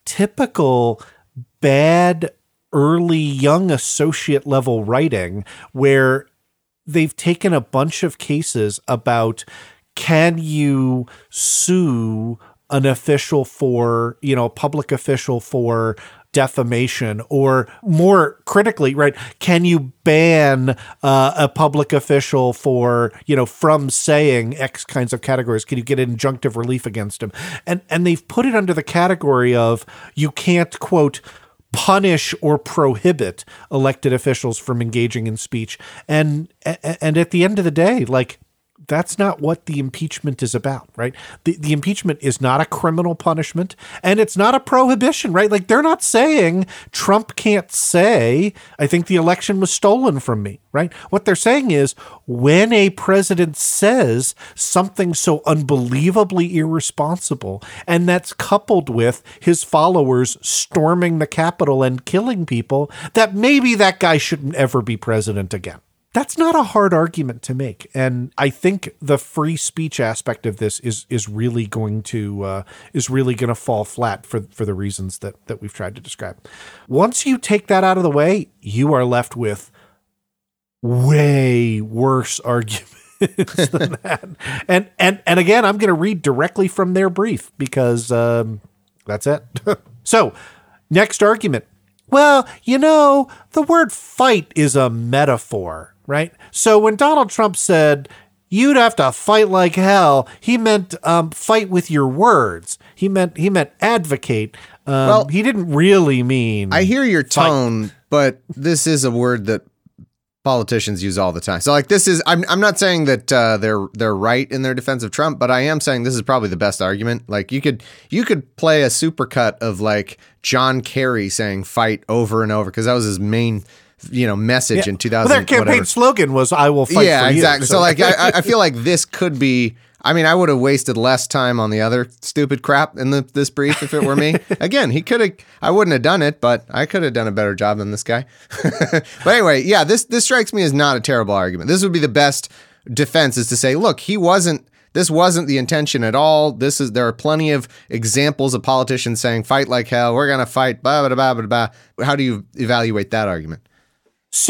typical bad early young associate level writing where they've taken a bunch of cases about, can you sue an official for, you know, a public official for defamation, or more critically, right, can you ban uh, a public official for, you know, from saying X kinds of categories? Can you get injunctive relief against him? And and they've put it under the category of you can't, quote, punish or prohibit elected officials from engaging in speech. And and at the end of the day, like, that's not what the impeachment is about, right? The the impeachment is not a criminal punishment, and it's not a prohibition, right? Like, they're not saying Trump can't say, I think the election was stolen from me, right? What they're saying is, when a president says something so unbelievably irresponsible, and that's coupled with his followers storming the Capitol and killing people, that maybe that guy shouldn't ever be president again. That's not a hard argument to make, and I think the free speech aspect of this is is really going to uh, is really going to fall flat for for the reasons that that we've tried to describe. Once you take that out of the way, you are left with way worse arguments than that. And and and again, I'm going to read directly from their brief because um, that's it. So, next argument. Well, you know, the word fight is a metaphor. Right. So when Donald Trump said you'd have to fight like hell, he meant um, fight with your words. He meant he meant advocate. Um, well, he didn't really mean. I hear your tone, fight. But this is a word that politicians use all the time. So like this is I'm I'm not saying that uh, they're they're right in their defense of Trump, but I am saying this is probably the best argument. Like you could you could play a supercut of like John Kerry saying fight over and over because that was his main, you know, message yeah. in two thousand. Well, their campaign whatever. slogan was "I will fight yeah, for you." exactly. So, so like, I, I feel like this could be. I mean, I would have wasted less time on the other stupid crap in the, this brief if it were me. Again, he could have. I wouldn't have done it, but I could have done a better job than this guy. But anyway, yeah, this this strikes me as not a terrible argument. This would be the best defense, is to say, look, he wasn't. This wasn't the intention at all. This is there are plenty of examples of politicians saying fight like hell. We're gonna fight. Blah blah blah blah blah. How do you evaluate that argument? So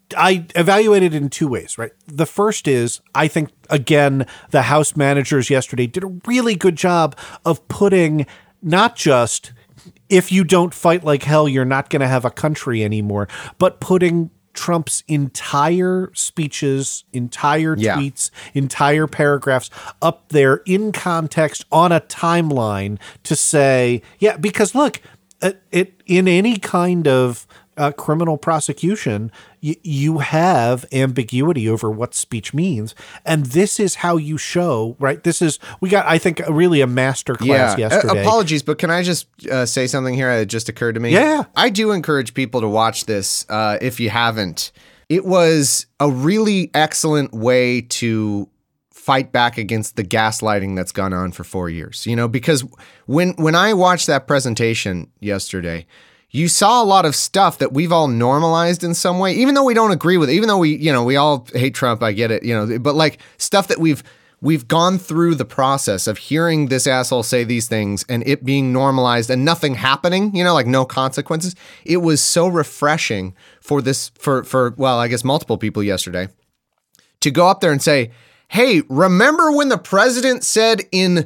I evaluate it in two ways, right? The first is, I think, again, the House managers yesterday did a really good job of putting not just, if you don't fight like hell, you're not going to have a country anymore, but putting Trump's entire speeches, entire tweets, yeah. entire paragraphs up there in context on a timeline to say, yeah, because look, it, it in any kind of uh, criminal prosecution, y- you have ambiguity over what speech means. And this is how you show, right? This is, we got, I think, really a master class yeah. yesterday. Uh, apologies, but can I just uh, say something here that just occurred to me? Yeah. I do encourage people to watch this uh, if you haven't. It was a really excellent way to fight back against the gaslighting that's gone on for four years. You know, because when when I watched that presentation yesterday, you saw a lot of stuff that we've all normalized in some way, even though we don't agree with it, even though we, you know, we all hate Trump, I get it, you know, but like stuff that we've we've gone through the process of hearing this asshole say these things and it being normalized and nothing happening, you know, like no consequences. It was so refreshing for this, for, for, well, I guess multiple people yesterday to go up there and say, hey, remember when the president said in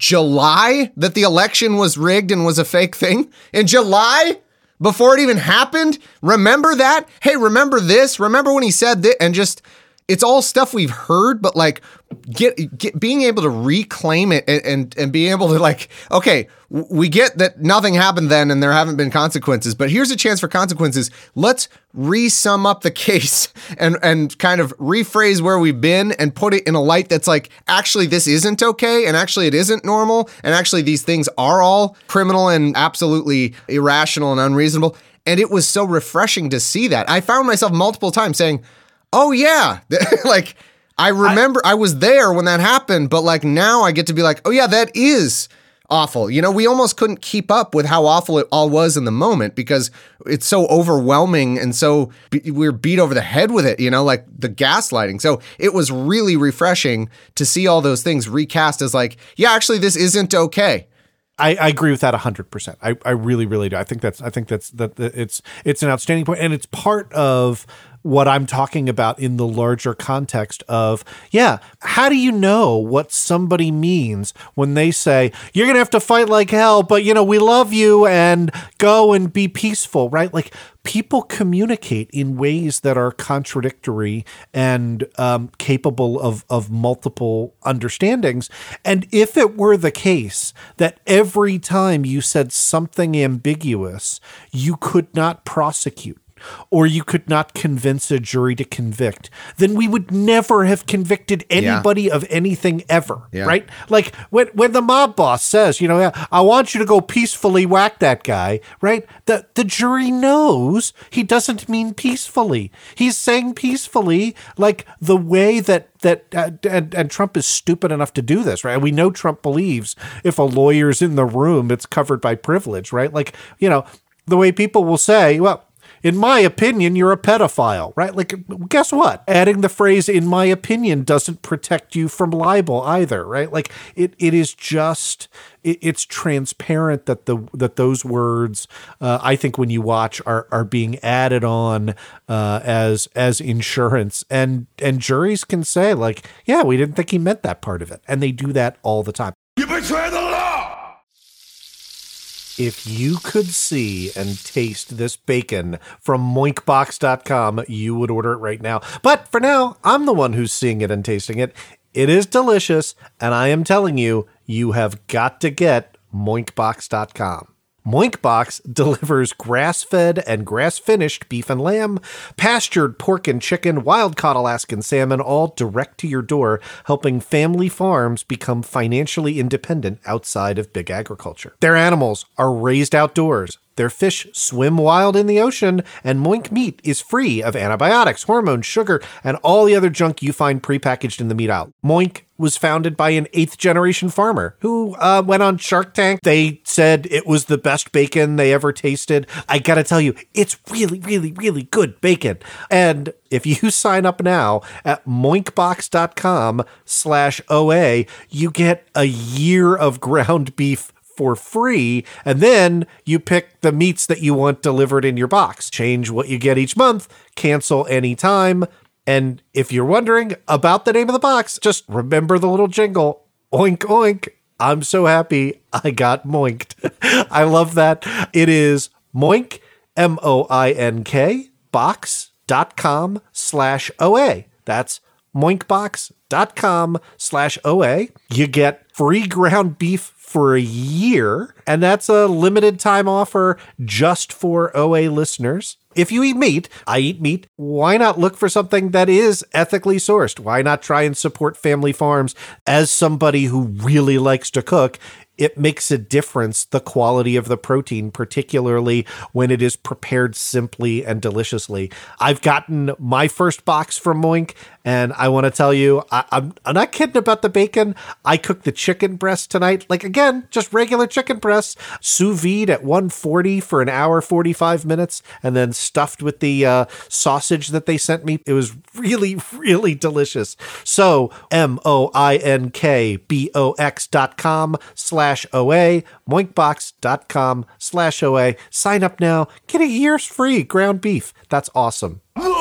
July that the election was rigged and was a fake thing? In July? Before it even happened? Remember that? Hey, remember this? Remember when he said that? And just, it's all stuff we've heard, but like get, get being able to reclaim it and, and, and being able to like, okay, we get that nothing happened then and there haven't been consequences, but here's a chance for consequences. Let's re-sum up the case and, and kind of rephrase where we've been and put it in a light that's like, actually, this isn't okay. And actually it isn't normal. And actually these things are all criminal and absolutely irrational and unreasonable. And it was so refreshing to see that. I found myself multiple times saying, oh yeah, like I remember I, I was there when that happened, but like now I get to be like, oh yeah, that is awful. You know, we almost couldn't keep up with how awful it all was in the moment because it's so overwhelming and so be- we're beat over the head with it, you know, like the gaslighting. So it was really refreshing to see all those things recast as like, yeah, actually this isn't okay. I, I agree with that a hundred percent. I, I really, really do. I think that's, I think that's, that, that it's, it's an outstanding point, and it's part of what I'm talking about in the larger context of, yeah, how do you know what somebody means when they say, you're going to have to fight like hell, but, you know, we love you and go and be peaceful, right? Like, people communicate in ways that are contradictory and um, capable of, of multiple understandings. And if it were the case that every time you said something ambiguous, you could not prosecute, or you could not convince a jury to convict, then we would never have convicted anybody yeah. of anything ever, yeah. right? Like when when the mob boss says, you know, I want you to go peacefully whack that guy, right? The the jury knows he doesn't mean peacefully. He's saying peacefully like the way that that uh, and, and Trump is stupid enough to do this, right? We know Trump believes if a lawyer's in the room, it's covered by privilege, right? Like, you know, the way people will say, well, in my opinion, you're a pedophile, right? Like, guess what? Adding the phrase, in my opinion, doesn't protect you from libel either, right? Like, it it is just, it, it's transparent that the that those words, uh, I think when you watch, are are being added on uh, as as insurance. And, and juries can say, like, yeah, we didn't think he meant that part of it. And they do that all the time. You betray the law! If you could see and taste this bacon from moink box dot com, you would order it right now. But for now, I'm the one who's seeing it and tasting it. It is delicious, and I am telling you, you have got to get moink box dot com. Moinkbox delivers grass-fed and grass-finished beef and lamb, pastured pork and chicken, wild-caught Alaskan salmon, all direct to your door, helping family farms become financially independent outside of big agriculture. Their animals are raised outdoors. Their fish swim wild in the ocean, and Moink meat is free of antibiotics, hormones, sugar, and all the other junk you find prepackaged in the meat aisle. Moink was founded by an eighth-generation farmer who uh, went on Shark Tank. They said it was the best bacon they ever tasted. I gotta tell you, it's really, really, really good bacon. And if you sign up now at moinkbox dot com slash O A, you get a year of ground beef for free. And then you pick the meats that you want delivered in your box. Change what you get each month, cancel anytime. And if you're wondering about the name of the box, just remember the little jingle, oink, oink. I'm so happy I got moinked. I love that. It is Moink, M O I N K, box.com slash OA. That's moinkbox.com slash OA. You get free ground beef for a year, and that's a limited time offer just for O A listeners. If you eat meat, I eat meat, why not look for something that is ethically sourced? Why not try and support family farms? As somebody who really likes to cook, it makes a difference, the quality of the protein, particularly when it is prepared simply and deliciously. I've gotten my first box from Moink, and I want to tell you, I, I'm, I'm not kidding about the bacon. I cooked the chicken breast tonight. Like, again, just regular chicken breasts, sous vide at one forty for an hour, forty-five minutes, and then stuffed with the uh, sausage that they sent me. It was really, really delicious. So, M O I N K B O X dot com slash O A, moinkbox.com slash O A. Sign up now. Get a year's free ground beef. That's awesome.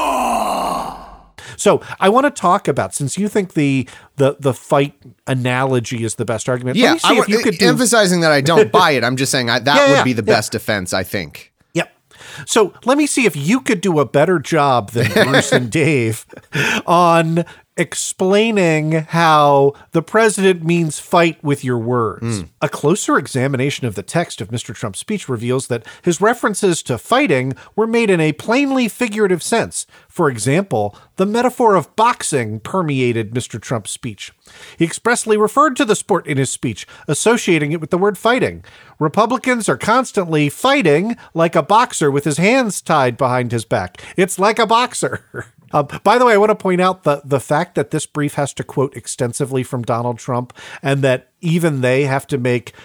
So I want to talk about, since you think the the the fight analogy is the best argument. Yeah, let me see I, if you could do... emphasizing that I don't buy it. I'm just saying I, that yeah, would yeah, be the yeah. best defense, I think. Yep. So let me see if you could do a better job than Bruce and Dave on explaining how the president means fight with your words. Mm. A closer examination of the text of Mister Trump's speech reveals that his references to fighting were made in a plainly figurative sense. For example, the metaphor of boxing permeated Mister Trump's speech. He expressly referred to the sport in his speech, associating it with the word fighting. Republicans are constantly fighting like a boxer with his hands tied behind his back. It's like a boxer. Uh, by the way, I want to point out the, the fact that this brief has to quote extensively from Donald Trump, and that even they have to make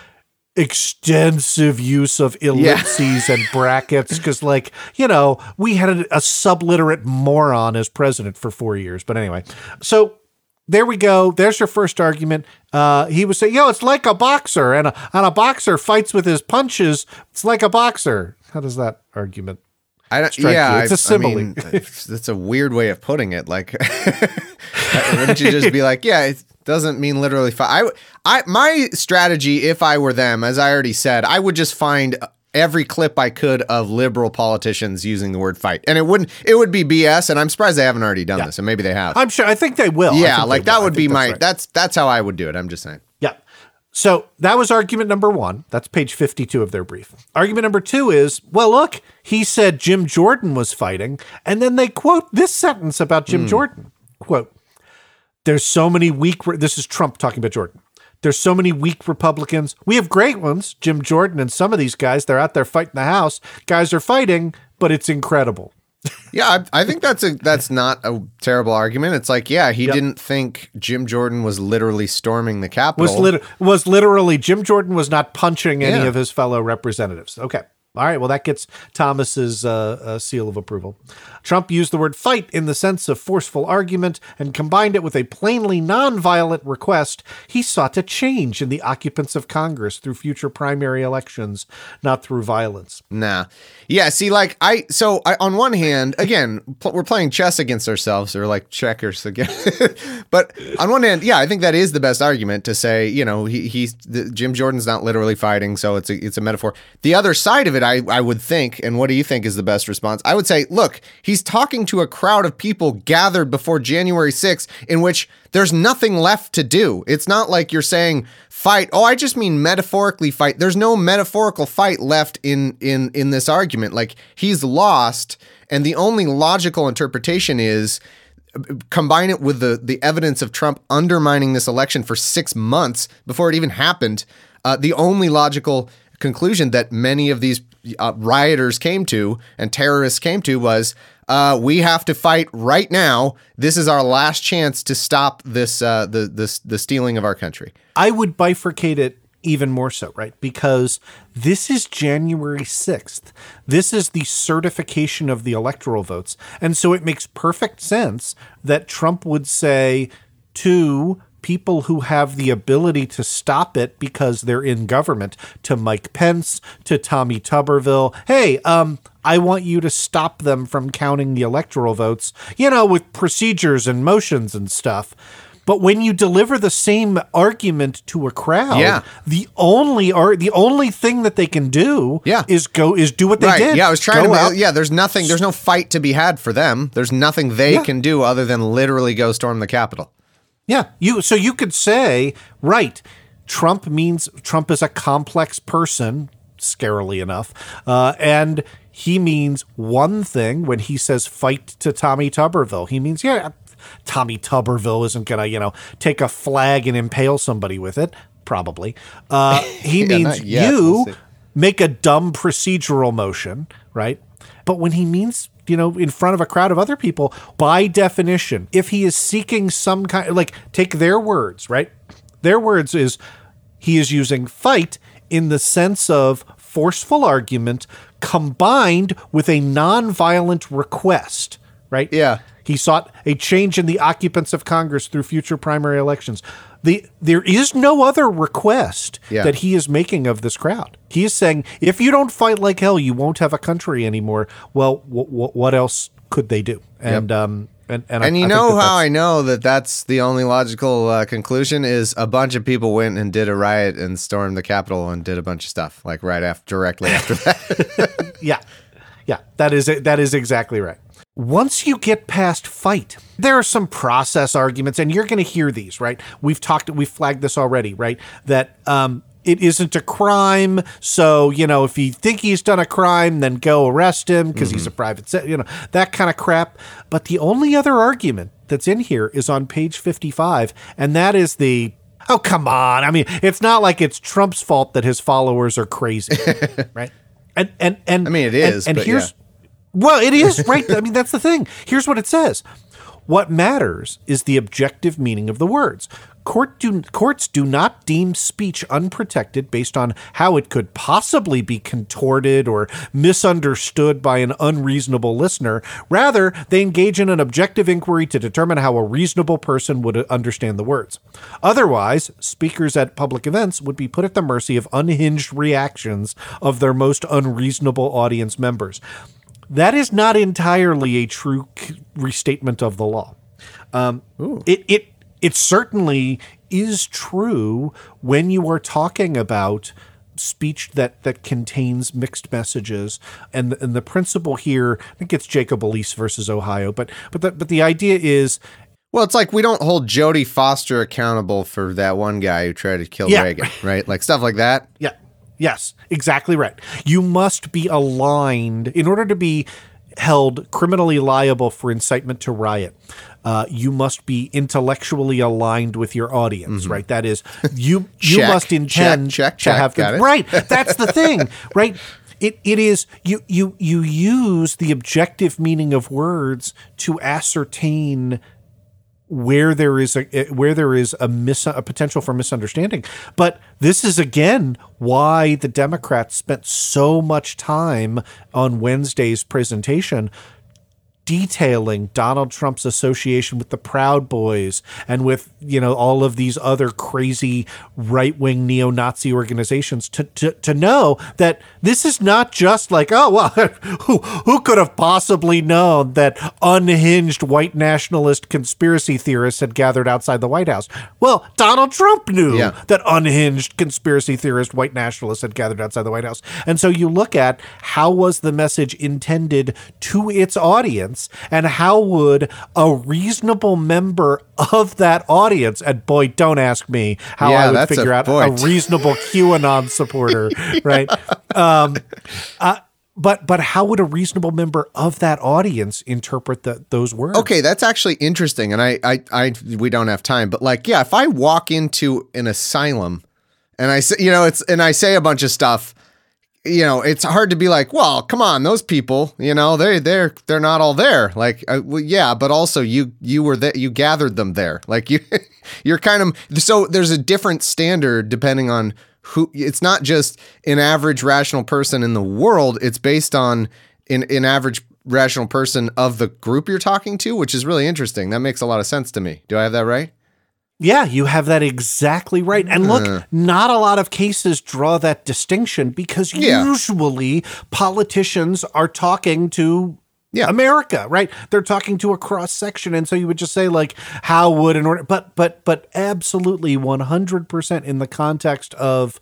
extensive use of ellipses yeah. and brackets because, like, you know, we had a, a subliterate moron as president for four years. But anyway, so there we go. There's your first argument. Uh, he was saying, yo, it's like a boxer, and a, and a boxer fights with his punches. It's like a boxer. How does that argument I don't, strike yeah, you? It's a simile. I mean, that's a weird way of putting it. Like, wouldn't you just be like, yeah, it doesn't mean literally fight. I, I, my strategy, if I were them, as I already said, I would just find every clip I could of liberal politicians using the word fight. And it wouldn't, it would be B S. And I'm surprised they haven't already done yeah. this. And maybe they have. I'm sure. I think they will. Yeah. Like that will. would be that's my, right. that's, that's how I would do it. I'm just saying. Yeah. So that was argument number one. That's page fifty-two of their brief. Argument number two is, well, look, he said Jim Jordan was fighting. And then they quote this sentence about Jim mm. Jordan. Quote, there's so many weak, re- this is Trump talking about Jordan. There's so many weak Republicans. We have great ones, Jim Jordan and some of these guys. They're out there fighting the house. Guys are fighting, but it's incredible. Yeah, I, I think that's a that's not a terrible argument. It's like, yeah, he yep. didn't think Jim Jordan was literally storming the Capitol. Was, lit- was literally, Jim Jordan was not punching any yeah. of his fellow representatives. Okay. All right, well, that gets Thomas's uh, uh, seal of approval. Trump used the word fight in the sense of forceful argument and combined it with a plainly nonviolent request. He sought to change in the occupants of Congress through future primary elections, not through violence. Nah. Yeah, see, like, I, so I, on one hand, again, pl- we're playing chess against ourselves, or like checkers again. But on one hand, yeah, I think that is the best argument to say, you know, he, he's, the, Jim Jordan's not literally fighting, so it's a, it's a metaphor. The other side of it, I, I would think, and what do you think is the best response? I would say, look, he's talking to a crowd of people gathered before January sixth in which there's nothing left to do. It's not like you're saying fight. Oh, I just mean metaphorically fight. There's no metaphorical fight left in, in, in this argument. Like, he's lost, and the only logical interpretation is combine it with the, the evidence of Trump undermining this election for six months before it even happened. Uh, the only logical conclusion that many of these uh, rioters came to and terrorists came to was, uh, we have to fight right now. This is our last chance to stop this, uh, the, this, the stealing of our country. I would bifurcate it even more so, right? Because this is January sixth. This is the certification of the electoral votes. And so it makes perfect sense that Trump would say to people who have the ability to stop it because they're in government, to Mike Pence, to Tommy Tuberville. Hey, um, I want you to stop them from counting the electoral votes, you know, with procedures and motions and stuff. But when you deliver the same argument to a crowd, yeah. the only or the only thing that they can do yeah. is go is do what they right. did. Yeah, I was trying go to. Out. Yeah, there's nothing. There's no fight to be had for them. There's nothing they yeah. can do other than literally go storm the Capitol. Yeah, you. So you could say, right, Trump means Trump is a complex person, scarily enough, uh, and he means one thing when he says fight to Tommy Tuberville. He means, yeah, Tommy Tuberville isn't going to, you know, take a flag and impale somebody with it, probably. Uh, he yeah, means yet, you we'll make a dumb procedural motion, right? But when he means, you know, in front of a crowd of other people, by definition, if he is seeking some kind, like, take their words, right? Their words is he is using fight in the sense of forceful argument combined with a nonviolent request, right? Yeah. He sought a change in the occupants of Congress through future primary elections. The there is no other request yeah. that he is making of this crowd. He is saying, if you don't fight like hell, you won't have a country anymore. Well, w- w- what else could they do? And yep. um, and and, and I, you I know think that how I know that that's the only logical uh, conclusion is a bunch of people went and did a riot and stormed the Capitol and did a bunch of stuff like right after, directly after that. yeah, yeah, that is that is exactly right. Once you get past fight, there are some process arguments, and you're going to hear these, right? We've talked, we've flagged this already, right? That um, it isn't a crime. So, you know, if you think he's done a crime, then go arrest him because mm-hmm. he's a private, you know, that kind of crap. But the only other argument that's in here is on page fifty-five, and that is the, oh, come on. I mean, it's not like it's Trump's fault that his followers are crazy, right? And, and, and, I mean, it is, and, and but here's, yeah. Well, it is, right? I mean, that's the thing. Here's what it says. What matters is the objective meaning of the words. Court do, courts do not deem speech unprotected based on how it could possibly be contorted or misunderstood by an unreasonable listener. Rather, they engage in an objective inquiry to determine how a reasonable person would understand the words. Otherwise, speakers at public events would be put at the mercy of unhinged reactions of their most unreasonable audience members. That is not entirely a true restatement of the law. Um, it, it, it certainly is true when you are talking about speech that, that contains mixed messages. And, and the principle here, I think it's Jacob Elise versus Ohio, but, but, the, but the idea is, well, it's like we don't hold Jodie Foster accountable for that one guy who tried to kill yeah. Reagan, right? Like stuff like that. Yeah. Yes, exactly right. You must be aligned in order to be held criminally liable for incitement to riot. Uh, you must be intellectually aligned with your audience, mm-hmm. right? That is, you you check, must intend check, check, to check, have got the, it. right. That's the thing, right? It it is you you you use the objective meaning of words to ascertain where there is a where there is a mis a potential for misunderstanding. But this is again why the Democrats spent so much time on Wednesday's presentation detailing Donald Trump's association with the Proud Boys and with, you know, all of these other crazy right-wing neo-Nazi organizations to, to, to know that this is not just like, oh, well, who, who could have possibly known that unhinged white nationalist conspiracy theorists had gathered outside the White House? Well, Donald Trump knew yeah. that unhinged conspiracy theorist white nationalists had gathered outside the White House. And so you look at how was the message intended to its audience, and how would a reasonable member of that audience, and boy, don't ask me how yeah, I would figure a, out boy. a reasonable QAnon supporter, right? Um, uh, but but how would a reasonable member of that audience interpret the, those words? Okay, that's actually interesting, and I, I, I, we don't have time, but like, yeah, if I walk into an asylum and I say, you know, it's, and I say a bunch of stuff, you know, it's hard to be like, well, come on, those people, you know, they they're they're not all there. Like, uh, well, yeah, but also you you were there, you gathered them there. Like you, you're kind of so there's a different standard depending on who. It's not just an average rational person in the world. It's based on an, an average rational person of the group you're talking to, which is really interesting. That makes a lot of sense to me. Do I have that right? Yeah, you have that exactly right. And look, Uh. not a lot of cases draw that distinction because Yeah. usually politicians are talking to Yeah. America, right? They're talking to a cross section. And so you would just say like, how would an order, but, but, but absolutely one hundred percent in the context of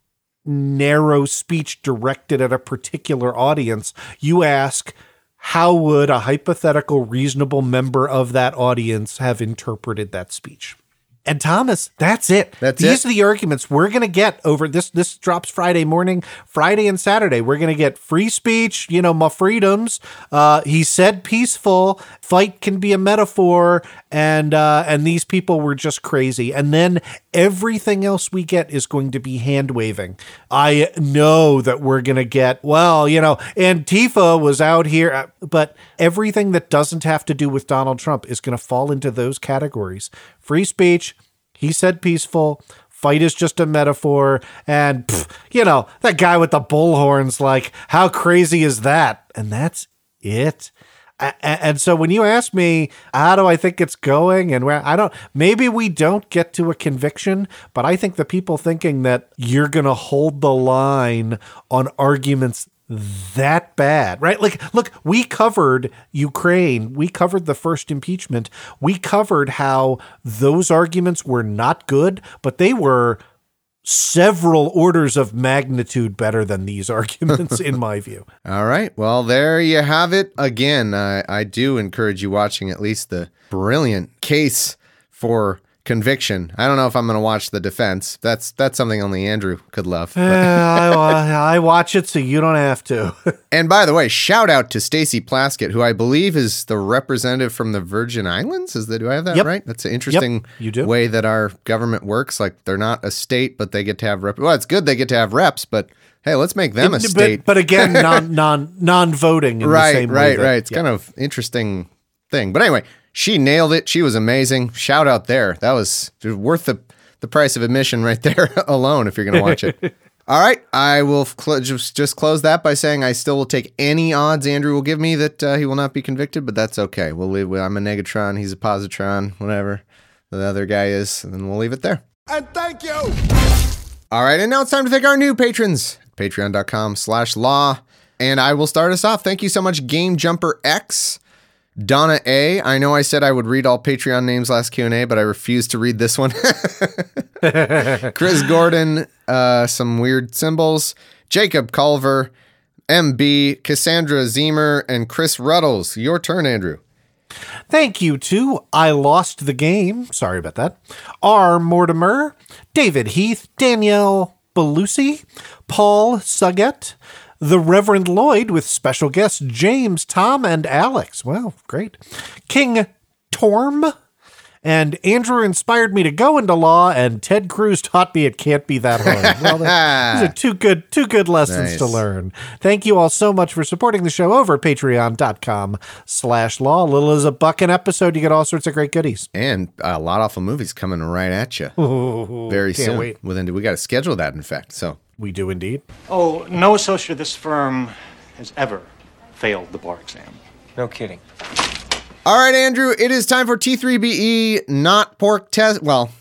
narrow speech directed at a particular audience, you ask, how would a hypothetical reasonable member of that audience have interpreted that speech? And Thomas, that's it. That's These it. are the arguments we're going to get over this. This drops Friday morning, Friday and Saturday. We're going to get free speech, you know, my freedoms. Uh, he said peaceful. Fight can be a metaphor. And, uh, and these people were just crazy. And then everything else we get is going to be hand waving. I know that we're going to get, well, you know, Antifa was out here, but everything that doesn't have to do with Donald Trump is going to fall into those categories. Free speech. He said peaceful. Fight is just a metaphor. And, pff, you know, that guy with the bullhorns, like, how crazy is that? And that's it. And so when you ask me, how do I think it's going? And where I don't, maybe we don't get to a conviction, but I think the people thinking that you're going to hold the line on arguments that bad, right? Like, look, we covered Ukraine. We covered the first impeachment. We covered how those arguments were not good, but they were several orders of magnitude better than these arguments, in my view. All right. Well, there you have it. Again, I, I do encourage you watching at least the brilliant case for conviction. I don't know if I'm going to watch the defense. That's that's something only Andrew could love. Uh, I, I watch it, so you don't have to. And by the way, shout out to Stacey Plaskett, who I believe is the representative from the Virgin Islands. Is that, do I have that Yep. right? That's an interesting Yep, you do. way that our government works. Like, they're not a state, but they get to have rep. Well, it's good they get to have reps, but hey, let's make them a But- state. But, again, non non non voting. In right, the same right, way that- right. It's yeah. kind of interesting thing. But anyway, she nailed it. She was amazing. Shout out there. That was worth the, the price of admission right there alone if you're going to watch it. All right. I will cl- just, just close that by saying I still will take any odds Andrew will give me that uh, he will not be convicted, but that's okay. We'll leave. I'm a negatron. He's a positron, whatever the other guy is, and then we'll leave it there. And thank you. All right. And now it's time to thank our new patrons. Patreon.com slash law. And I will start us off. Thank you so much, Game Jumper X. Donna A. I know I said I would read all Patreon names last Q and A, but I refused to read this one. Chris Gordon, uh, some weird symbols. Jacob Culver, M B, Cassandra Zemer, and Chris Ruddles. Your turn, Andrew. Thank you to I Lost the Game. Sorry about that. R. Mortimer, David Heath, Danielle Belusi, Paul Suggett, the Reverend Lloyd with special guests James, Tom, and Alex. Wow, great. King Torm. And Andrew inspired me to go into law, and Ted Cruz taught me it can't be that hard. Well, these are two good, two good lessons Nice. to learn. Thank you all so much for supporting the show over at patreon.com slash law. Little as a buck an episode, you get all sorts of great goodies. And a lot awful movies coming right at you Ooh, very can't soon. wait. Within, we got to schedule that, in fact. So We do indeed. Oh, no associate of this firm has ever failed the bar exam. No kidding. All right, Andrew, it is time for T three B E, not pork test. Well,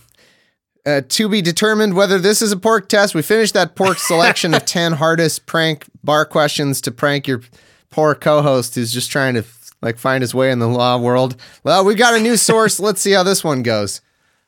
uh, to be determined whether this is a pork test. We finished that pork selection of ten hardest prank bar questions to prank your poor co-host who's just trying to like find his way in the law world. Well, we got a new source. Let's see how this one goes.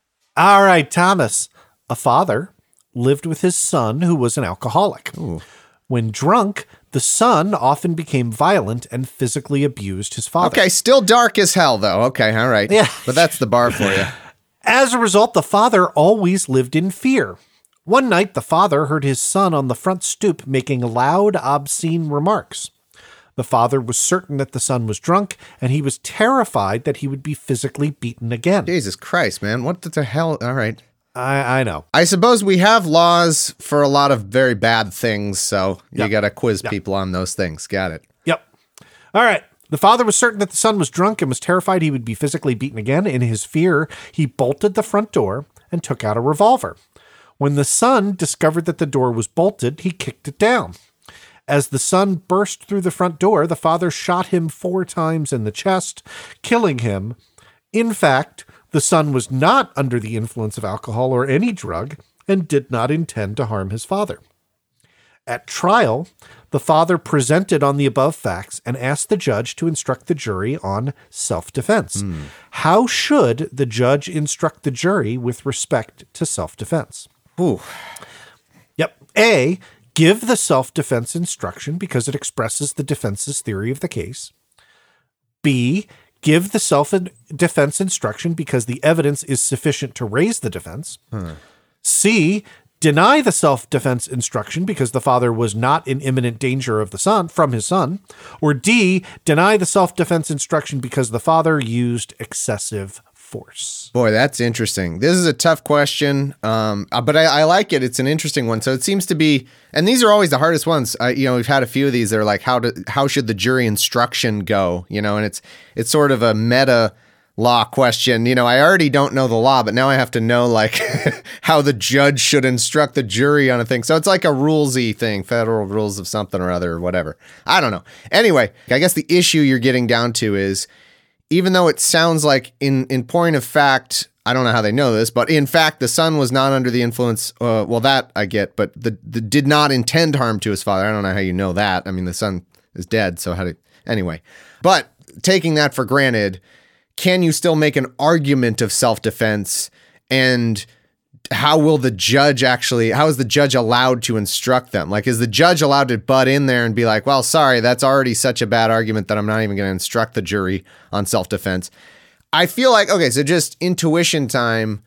All right, Thomas. A father lived with his son who was an alcoholic. Ooh. When drunk, the son often became violent and physically abused his father. Okay, still dark as hell, though. Okay, all right. Yeah. But that's the bar for you. As a result, the father always lived in fear. One night, the father heard his son on the front stoop making loud, obscene remarks. The father was certain that the son was drunk, and he was terrified that he would be physically beaten again. Jesus Christ, man. What the hell? All right. I, I know. I suppose we have laws for a lot of very bad things, so you Yep. got to quiz Yep. people on those things. Got it. Yep. All right. The father was certain that the son was drunk and was terrified he would be physically beaten again. In his fear, he bolted the front door and took out a revolver. When the son discovered that the door was bolted, he kicked it down. As the son burst through the front door, the father shot him four times in the chest, killing him. In fact, The son was not under the influence of alcohol or any drug and did not intend to harm his father. At trial, the father presented on the above facts and asked the judge to instruct the jury on self-defense. Mm. How should the judge instruct the jury with respect to self-defense? Ooh. Yep. A, give the self-defense instruction because it expresses the defense's theory of the case. B, give the self-defense instruction because the evidence is sufficient to raise the defense. Hmm. C, deny the self-defense instruction because the father was not in imminent danger of the son from his son. Or D, deny the self-defense instruction because the father used excessive force. Boy, that's interesting. This is a tough question, um, but I, I like it. It's an interesting one. So it seems to be, and these are always the hardest ones. I, you know, we've had a few of these that are like, how do, how should the jury instruction go? You know, and it's it's sort of a meta law question. You know, I already don't know the law, but now I have to know like how the judge should instruct the jury on a thing. So it's like a rulesy thing, federal rules of something or other or whatever. I don't know. Anyway, I guess the issue you're getting down to is, even though it sounds like in, in point of fact, I don't know how they know this, but in fact, the son was not under the influence. Uh, well, that I get, but the, the did not intend harm to his father. I don't know how you know that. I mean, the son is dead. So how did, anyway, but taking that for granted, can you still make an argument of self-defense? And how will the judge actually, how is the judge allowed to instruct them? Like, is the judge allowed to butt in there and be like, well, sorry, that's already such a bad argument that I'm not even going to instruct the jury on self-defense? I feel like, okay, so just intuition time.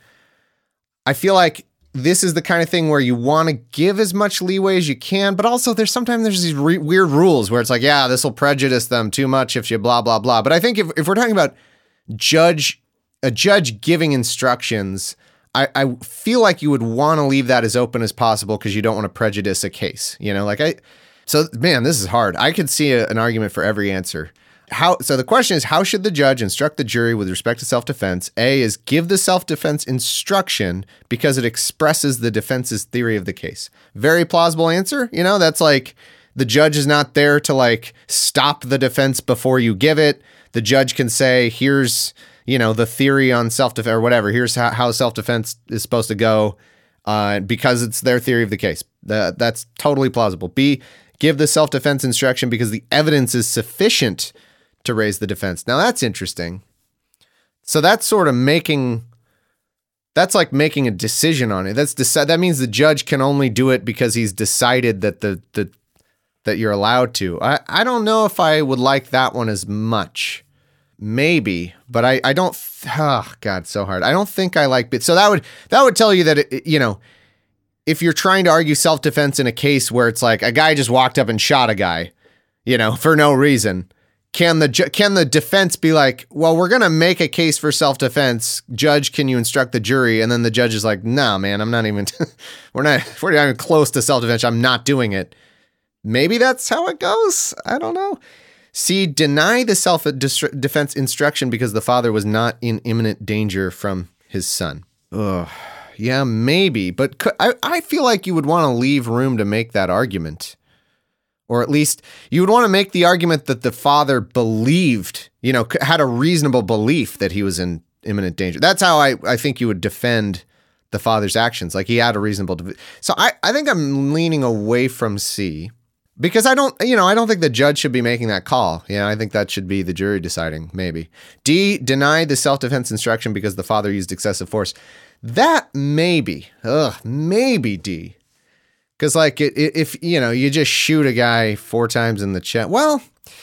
I feel like this is the kind of thing where you want to give as much leeway as you can, but also there's sometimes there's these re- weird rules where it's like, yeah, this will prejudice them too much if you blah, blah, blah. But I think if, if we're talking about judge, a judge giving instructions, I, I feel like you would want to leave that as open as possible because you don't want to prejudice a case, you know, like I, so man, this is hard. I could see a, an argument for every answer. How, so the question is, how should the judge instruct the jury with respect to self-defense? A is give the self-defense instruction because it expresses the defense's theory of the case. Very plausible answer. You know, that's like the judge is not there to like stop the defense before you give it. The judge can say, here's, you know, the theory on self-defense or whatever. Here's how, how self-defense is supposed to go uh, because it's their theory of the case. The, that's totally plausible. B, give the self-defense instruction because the evidence is sufficient to raise the defense. Now that's interesting. So that's sort of making, that's like making a decision on it. That's deci- That means the judge can only do it because he's decided that the, the that you're allowed to. I, I don't know if I would like that one as much. Maybe, but I, I don't, th- oh God, so hard. I don't think I like it. So that would, that would tell you that, it, you know, if you're trying to argue self-defense in a case where it's like a guy just walked up and shot a guy, you know, for no reason, can the, ju- can the defense be like, well, we're going to make a case for self-defense. Judge, can you instruct the jury? And then the judge is like, no, man, I'm not even, we're not, we're not even close to self-defense. I'm not doing it. Maybe that's how it goes. I don't know. C, deny the self-defense instruction because the father was not in imminent danger from his son. Ugh. Yeah, maybe. But could, I, I feel like you would want to leave room to make that argument. Or at least you would want to make the argument that the father believed, you know, had a reasonable belief that he was in imminent danger. That's how I, I think you would defend the father's actions. Like he had a reasonable... De- so I, I think I'm leaning away from C. Because I don't, you know, I don't think the judge should be making that call. Yeah, I think that should be the jury deciding, maybe. D, deny the self-defense instruction because the father used excessive force. That maybe, ugh, maybe D. Because, like, it, if, you know, you just shoot a guy four times in the chest. Well,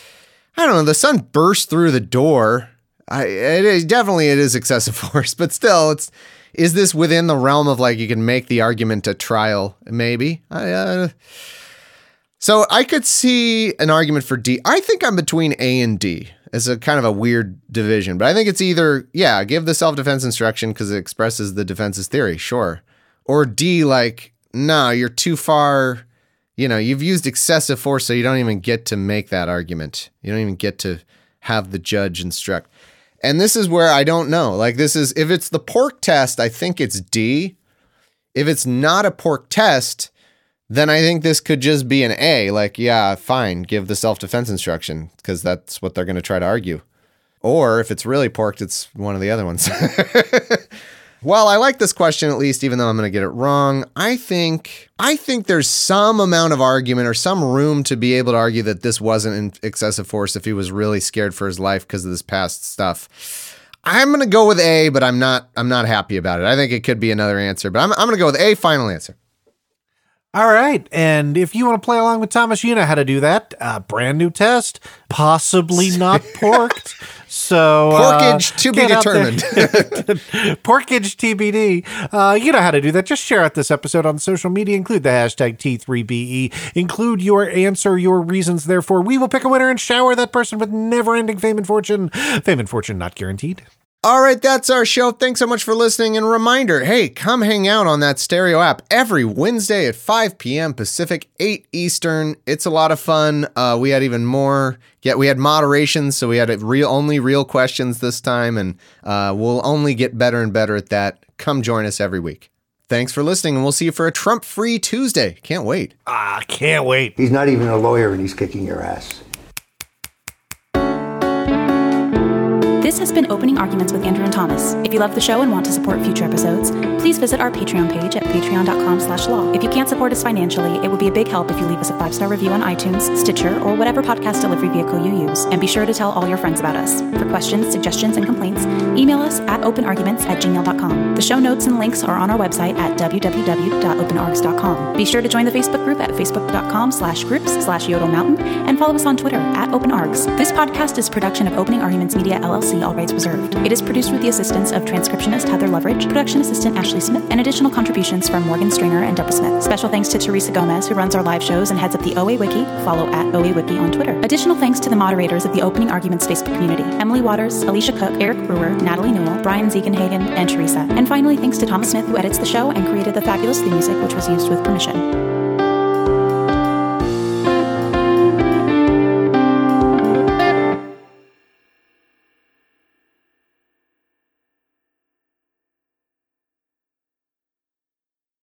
I don't know. The son burst through the door. I, it is, definitely it is excessive force. But still, it's, is this within the realm of, like, you can make the argument at trial? Maybe. I, uh... So I could see an argument for D. I think I'm between A and D as a kind of a weird division, but I think it's either, yeah, give the self-defense instruction because it expresses the defense's theory, sure. Or D, like, no, you're too far, you know, you've used excessive force, so you don't even get to make that argument. You don't even get to have the judge instruct. And this is where I don't know. Like, this is, if it's the pork test, I think it's D. If it's not a pork test, then I think this could just be an A. Like, yeah, fine, give the self-defense instruction because that's what they're going to try to argue. Or if it's really porked, it's one of the other ones. Well, I like this question at least, even though I'm going to get it wrong. I think I think there's some amount of argument or some room to be able to argue that this wasn't in excessive force if he was really scared for his life because of this past stuff. I'm going to go with A, but I'm not I'm not happy about it. I think it could be another answer, but I'm I'm going to go with A, final answer. All right. And if you want to play along with Thomas, you know how to do that. Uh, brand new test, possibly not porked. So porkage uh, to be determined. Porkage T B D. Uh, you know how to do that. Just share out this episode on social media. Include the hashtag T three B E. Include your answer, your reasons. Therefore, we will pick a winner and shower that person with never-ending fame and fortune. Fame and fortune not guaranteed. All right, that's our show. Thanks so much for listening. And reminder, hey, come hang out on that Stereo app every Wednesday at five p.m. Pacific, eight Eastern. It's a lot of fun. Uh, we had even more. Yeah, we had moderation, so we had a real only real questions this time, and uh, we'll only get better and better at that. Come join us every week. Thanks for listening, and we'll see you for a Trump-free Tuesday. Can't wait. Ah, can't wait. He's not even a lawyer, and he's kicking your ass. This has been Opening Arguments with Andrew and Thomas. If you love the show and want to support future episodes, please visit our Patreon page at patreon.com slash law. If you can't support us financially, it would be a big help if you leave us a five-star review on iTunes, Stitcher, or whatever podcast delivery vehicle you use. And be sure to tell all your friends about us. For questions, suggestions, and complaints, email us at openarguments at gmail dot com. The show notes and links are on our website at w w w dot open args dot com. Be sure to join the Facebook group at facebook.com slash groups slash Yodel Mountain and follow us on Twitter at openargs. This podcast is a production of Opening Arguments Media, L L C, all rights reserved. It is produced with the assistance of transcriptionist Heather Loveridge, production assistant Ashley Smith, and additional contributions from Morgan Stringer and Deborah Smith. Special thanks to Teresa Gomez, who runs our live shows and heads up the O A Wiki. Follow at O A Wiki on Twitter. Additional thanks to the moderators of the Opening Arguments Facebook community: Emily Waters, Alicia Cook, Eric Brewer, Natalie Newell, Brian Ziegenhagen, and Teresa. And finally, thanks to Thomas Smith, who edits the show and created the fabulous theme music, which was used with permission.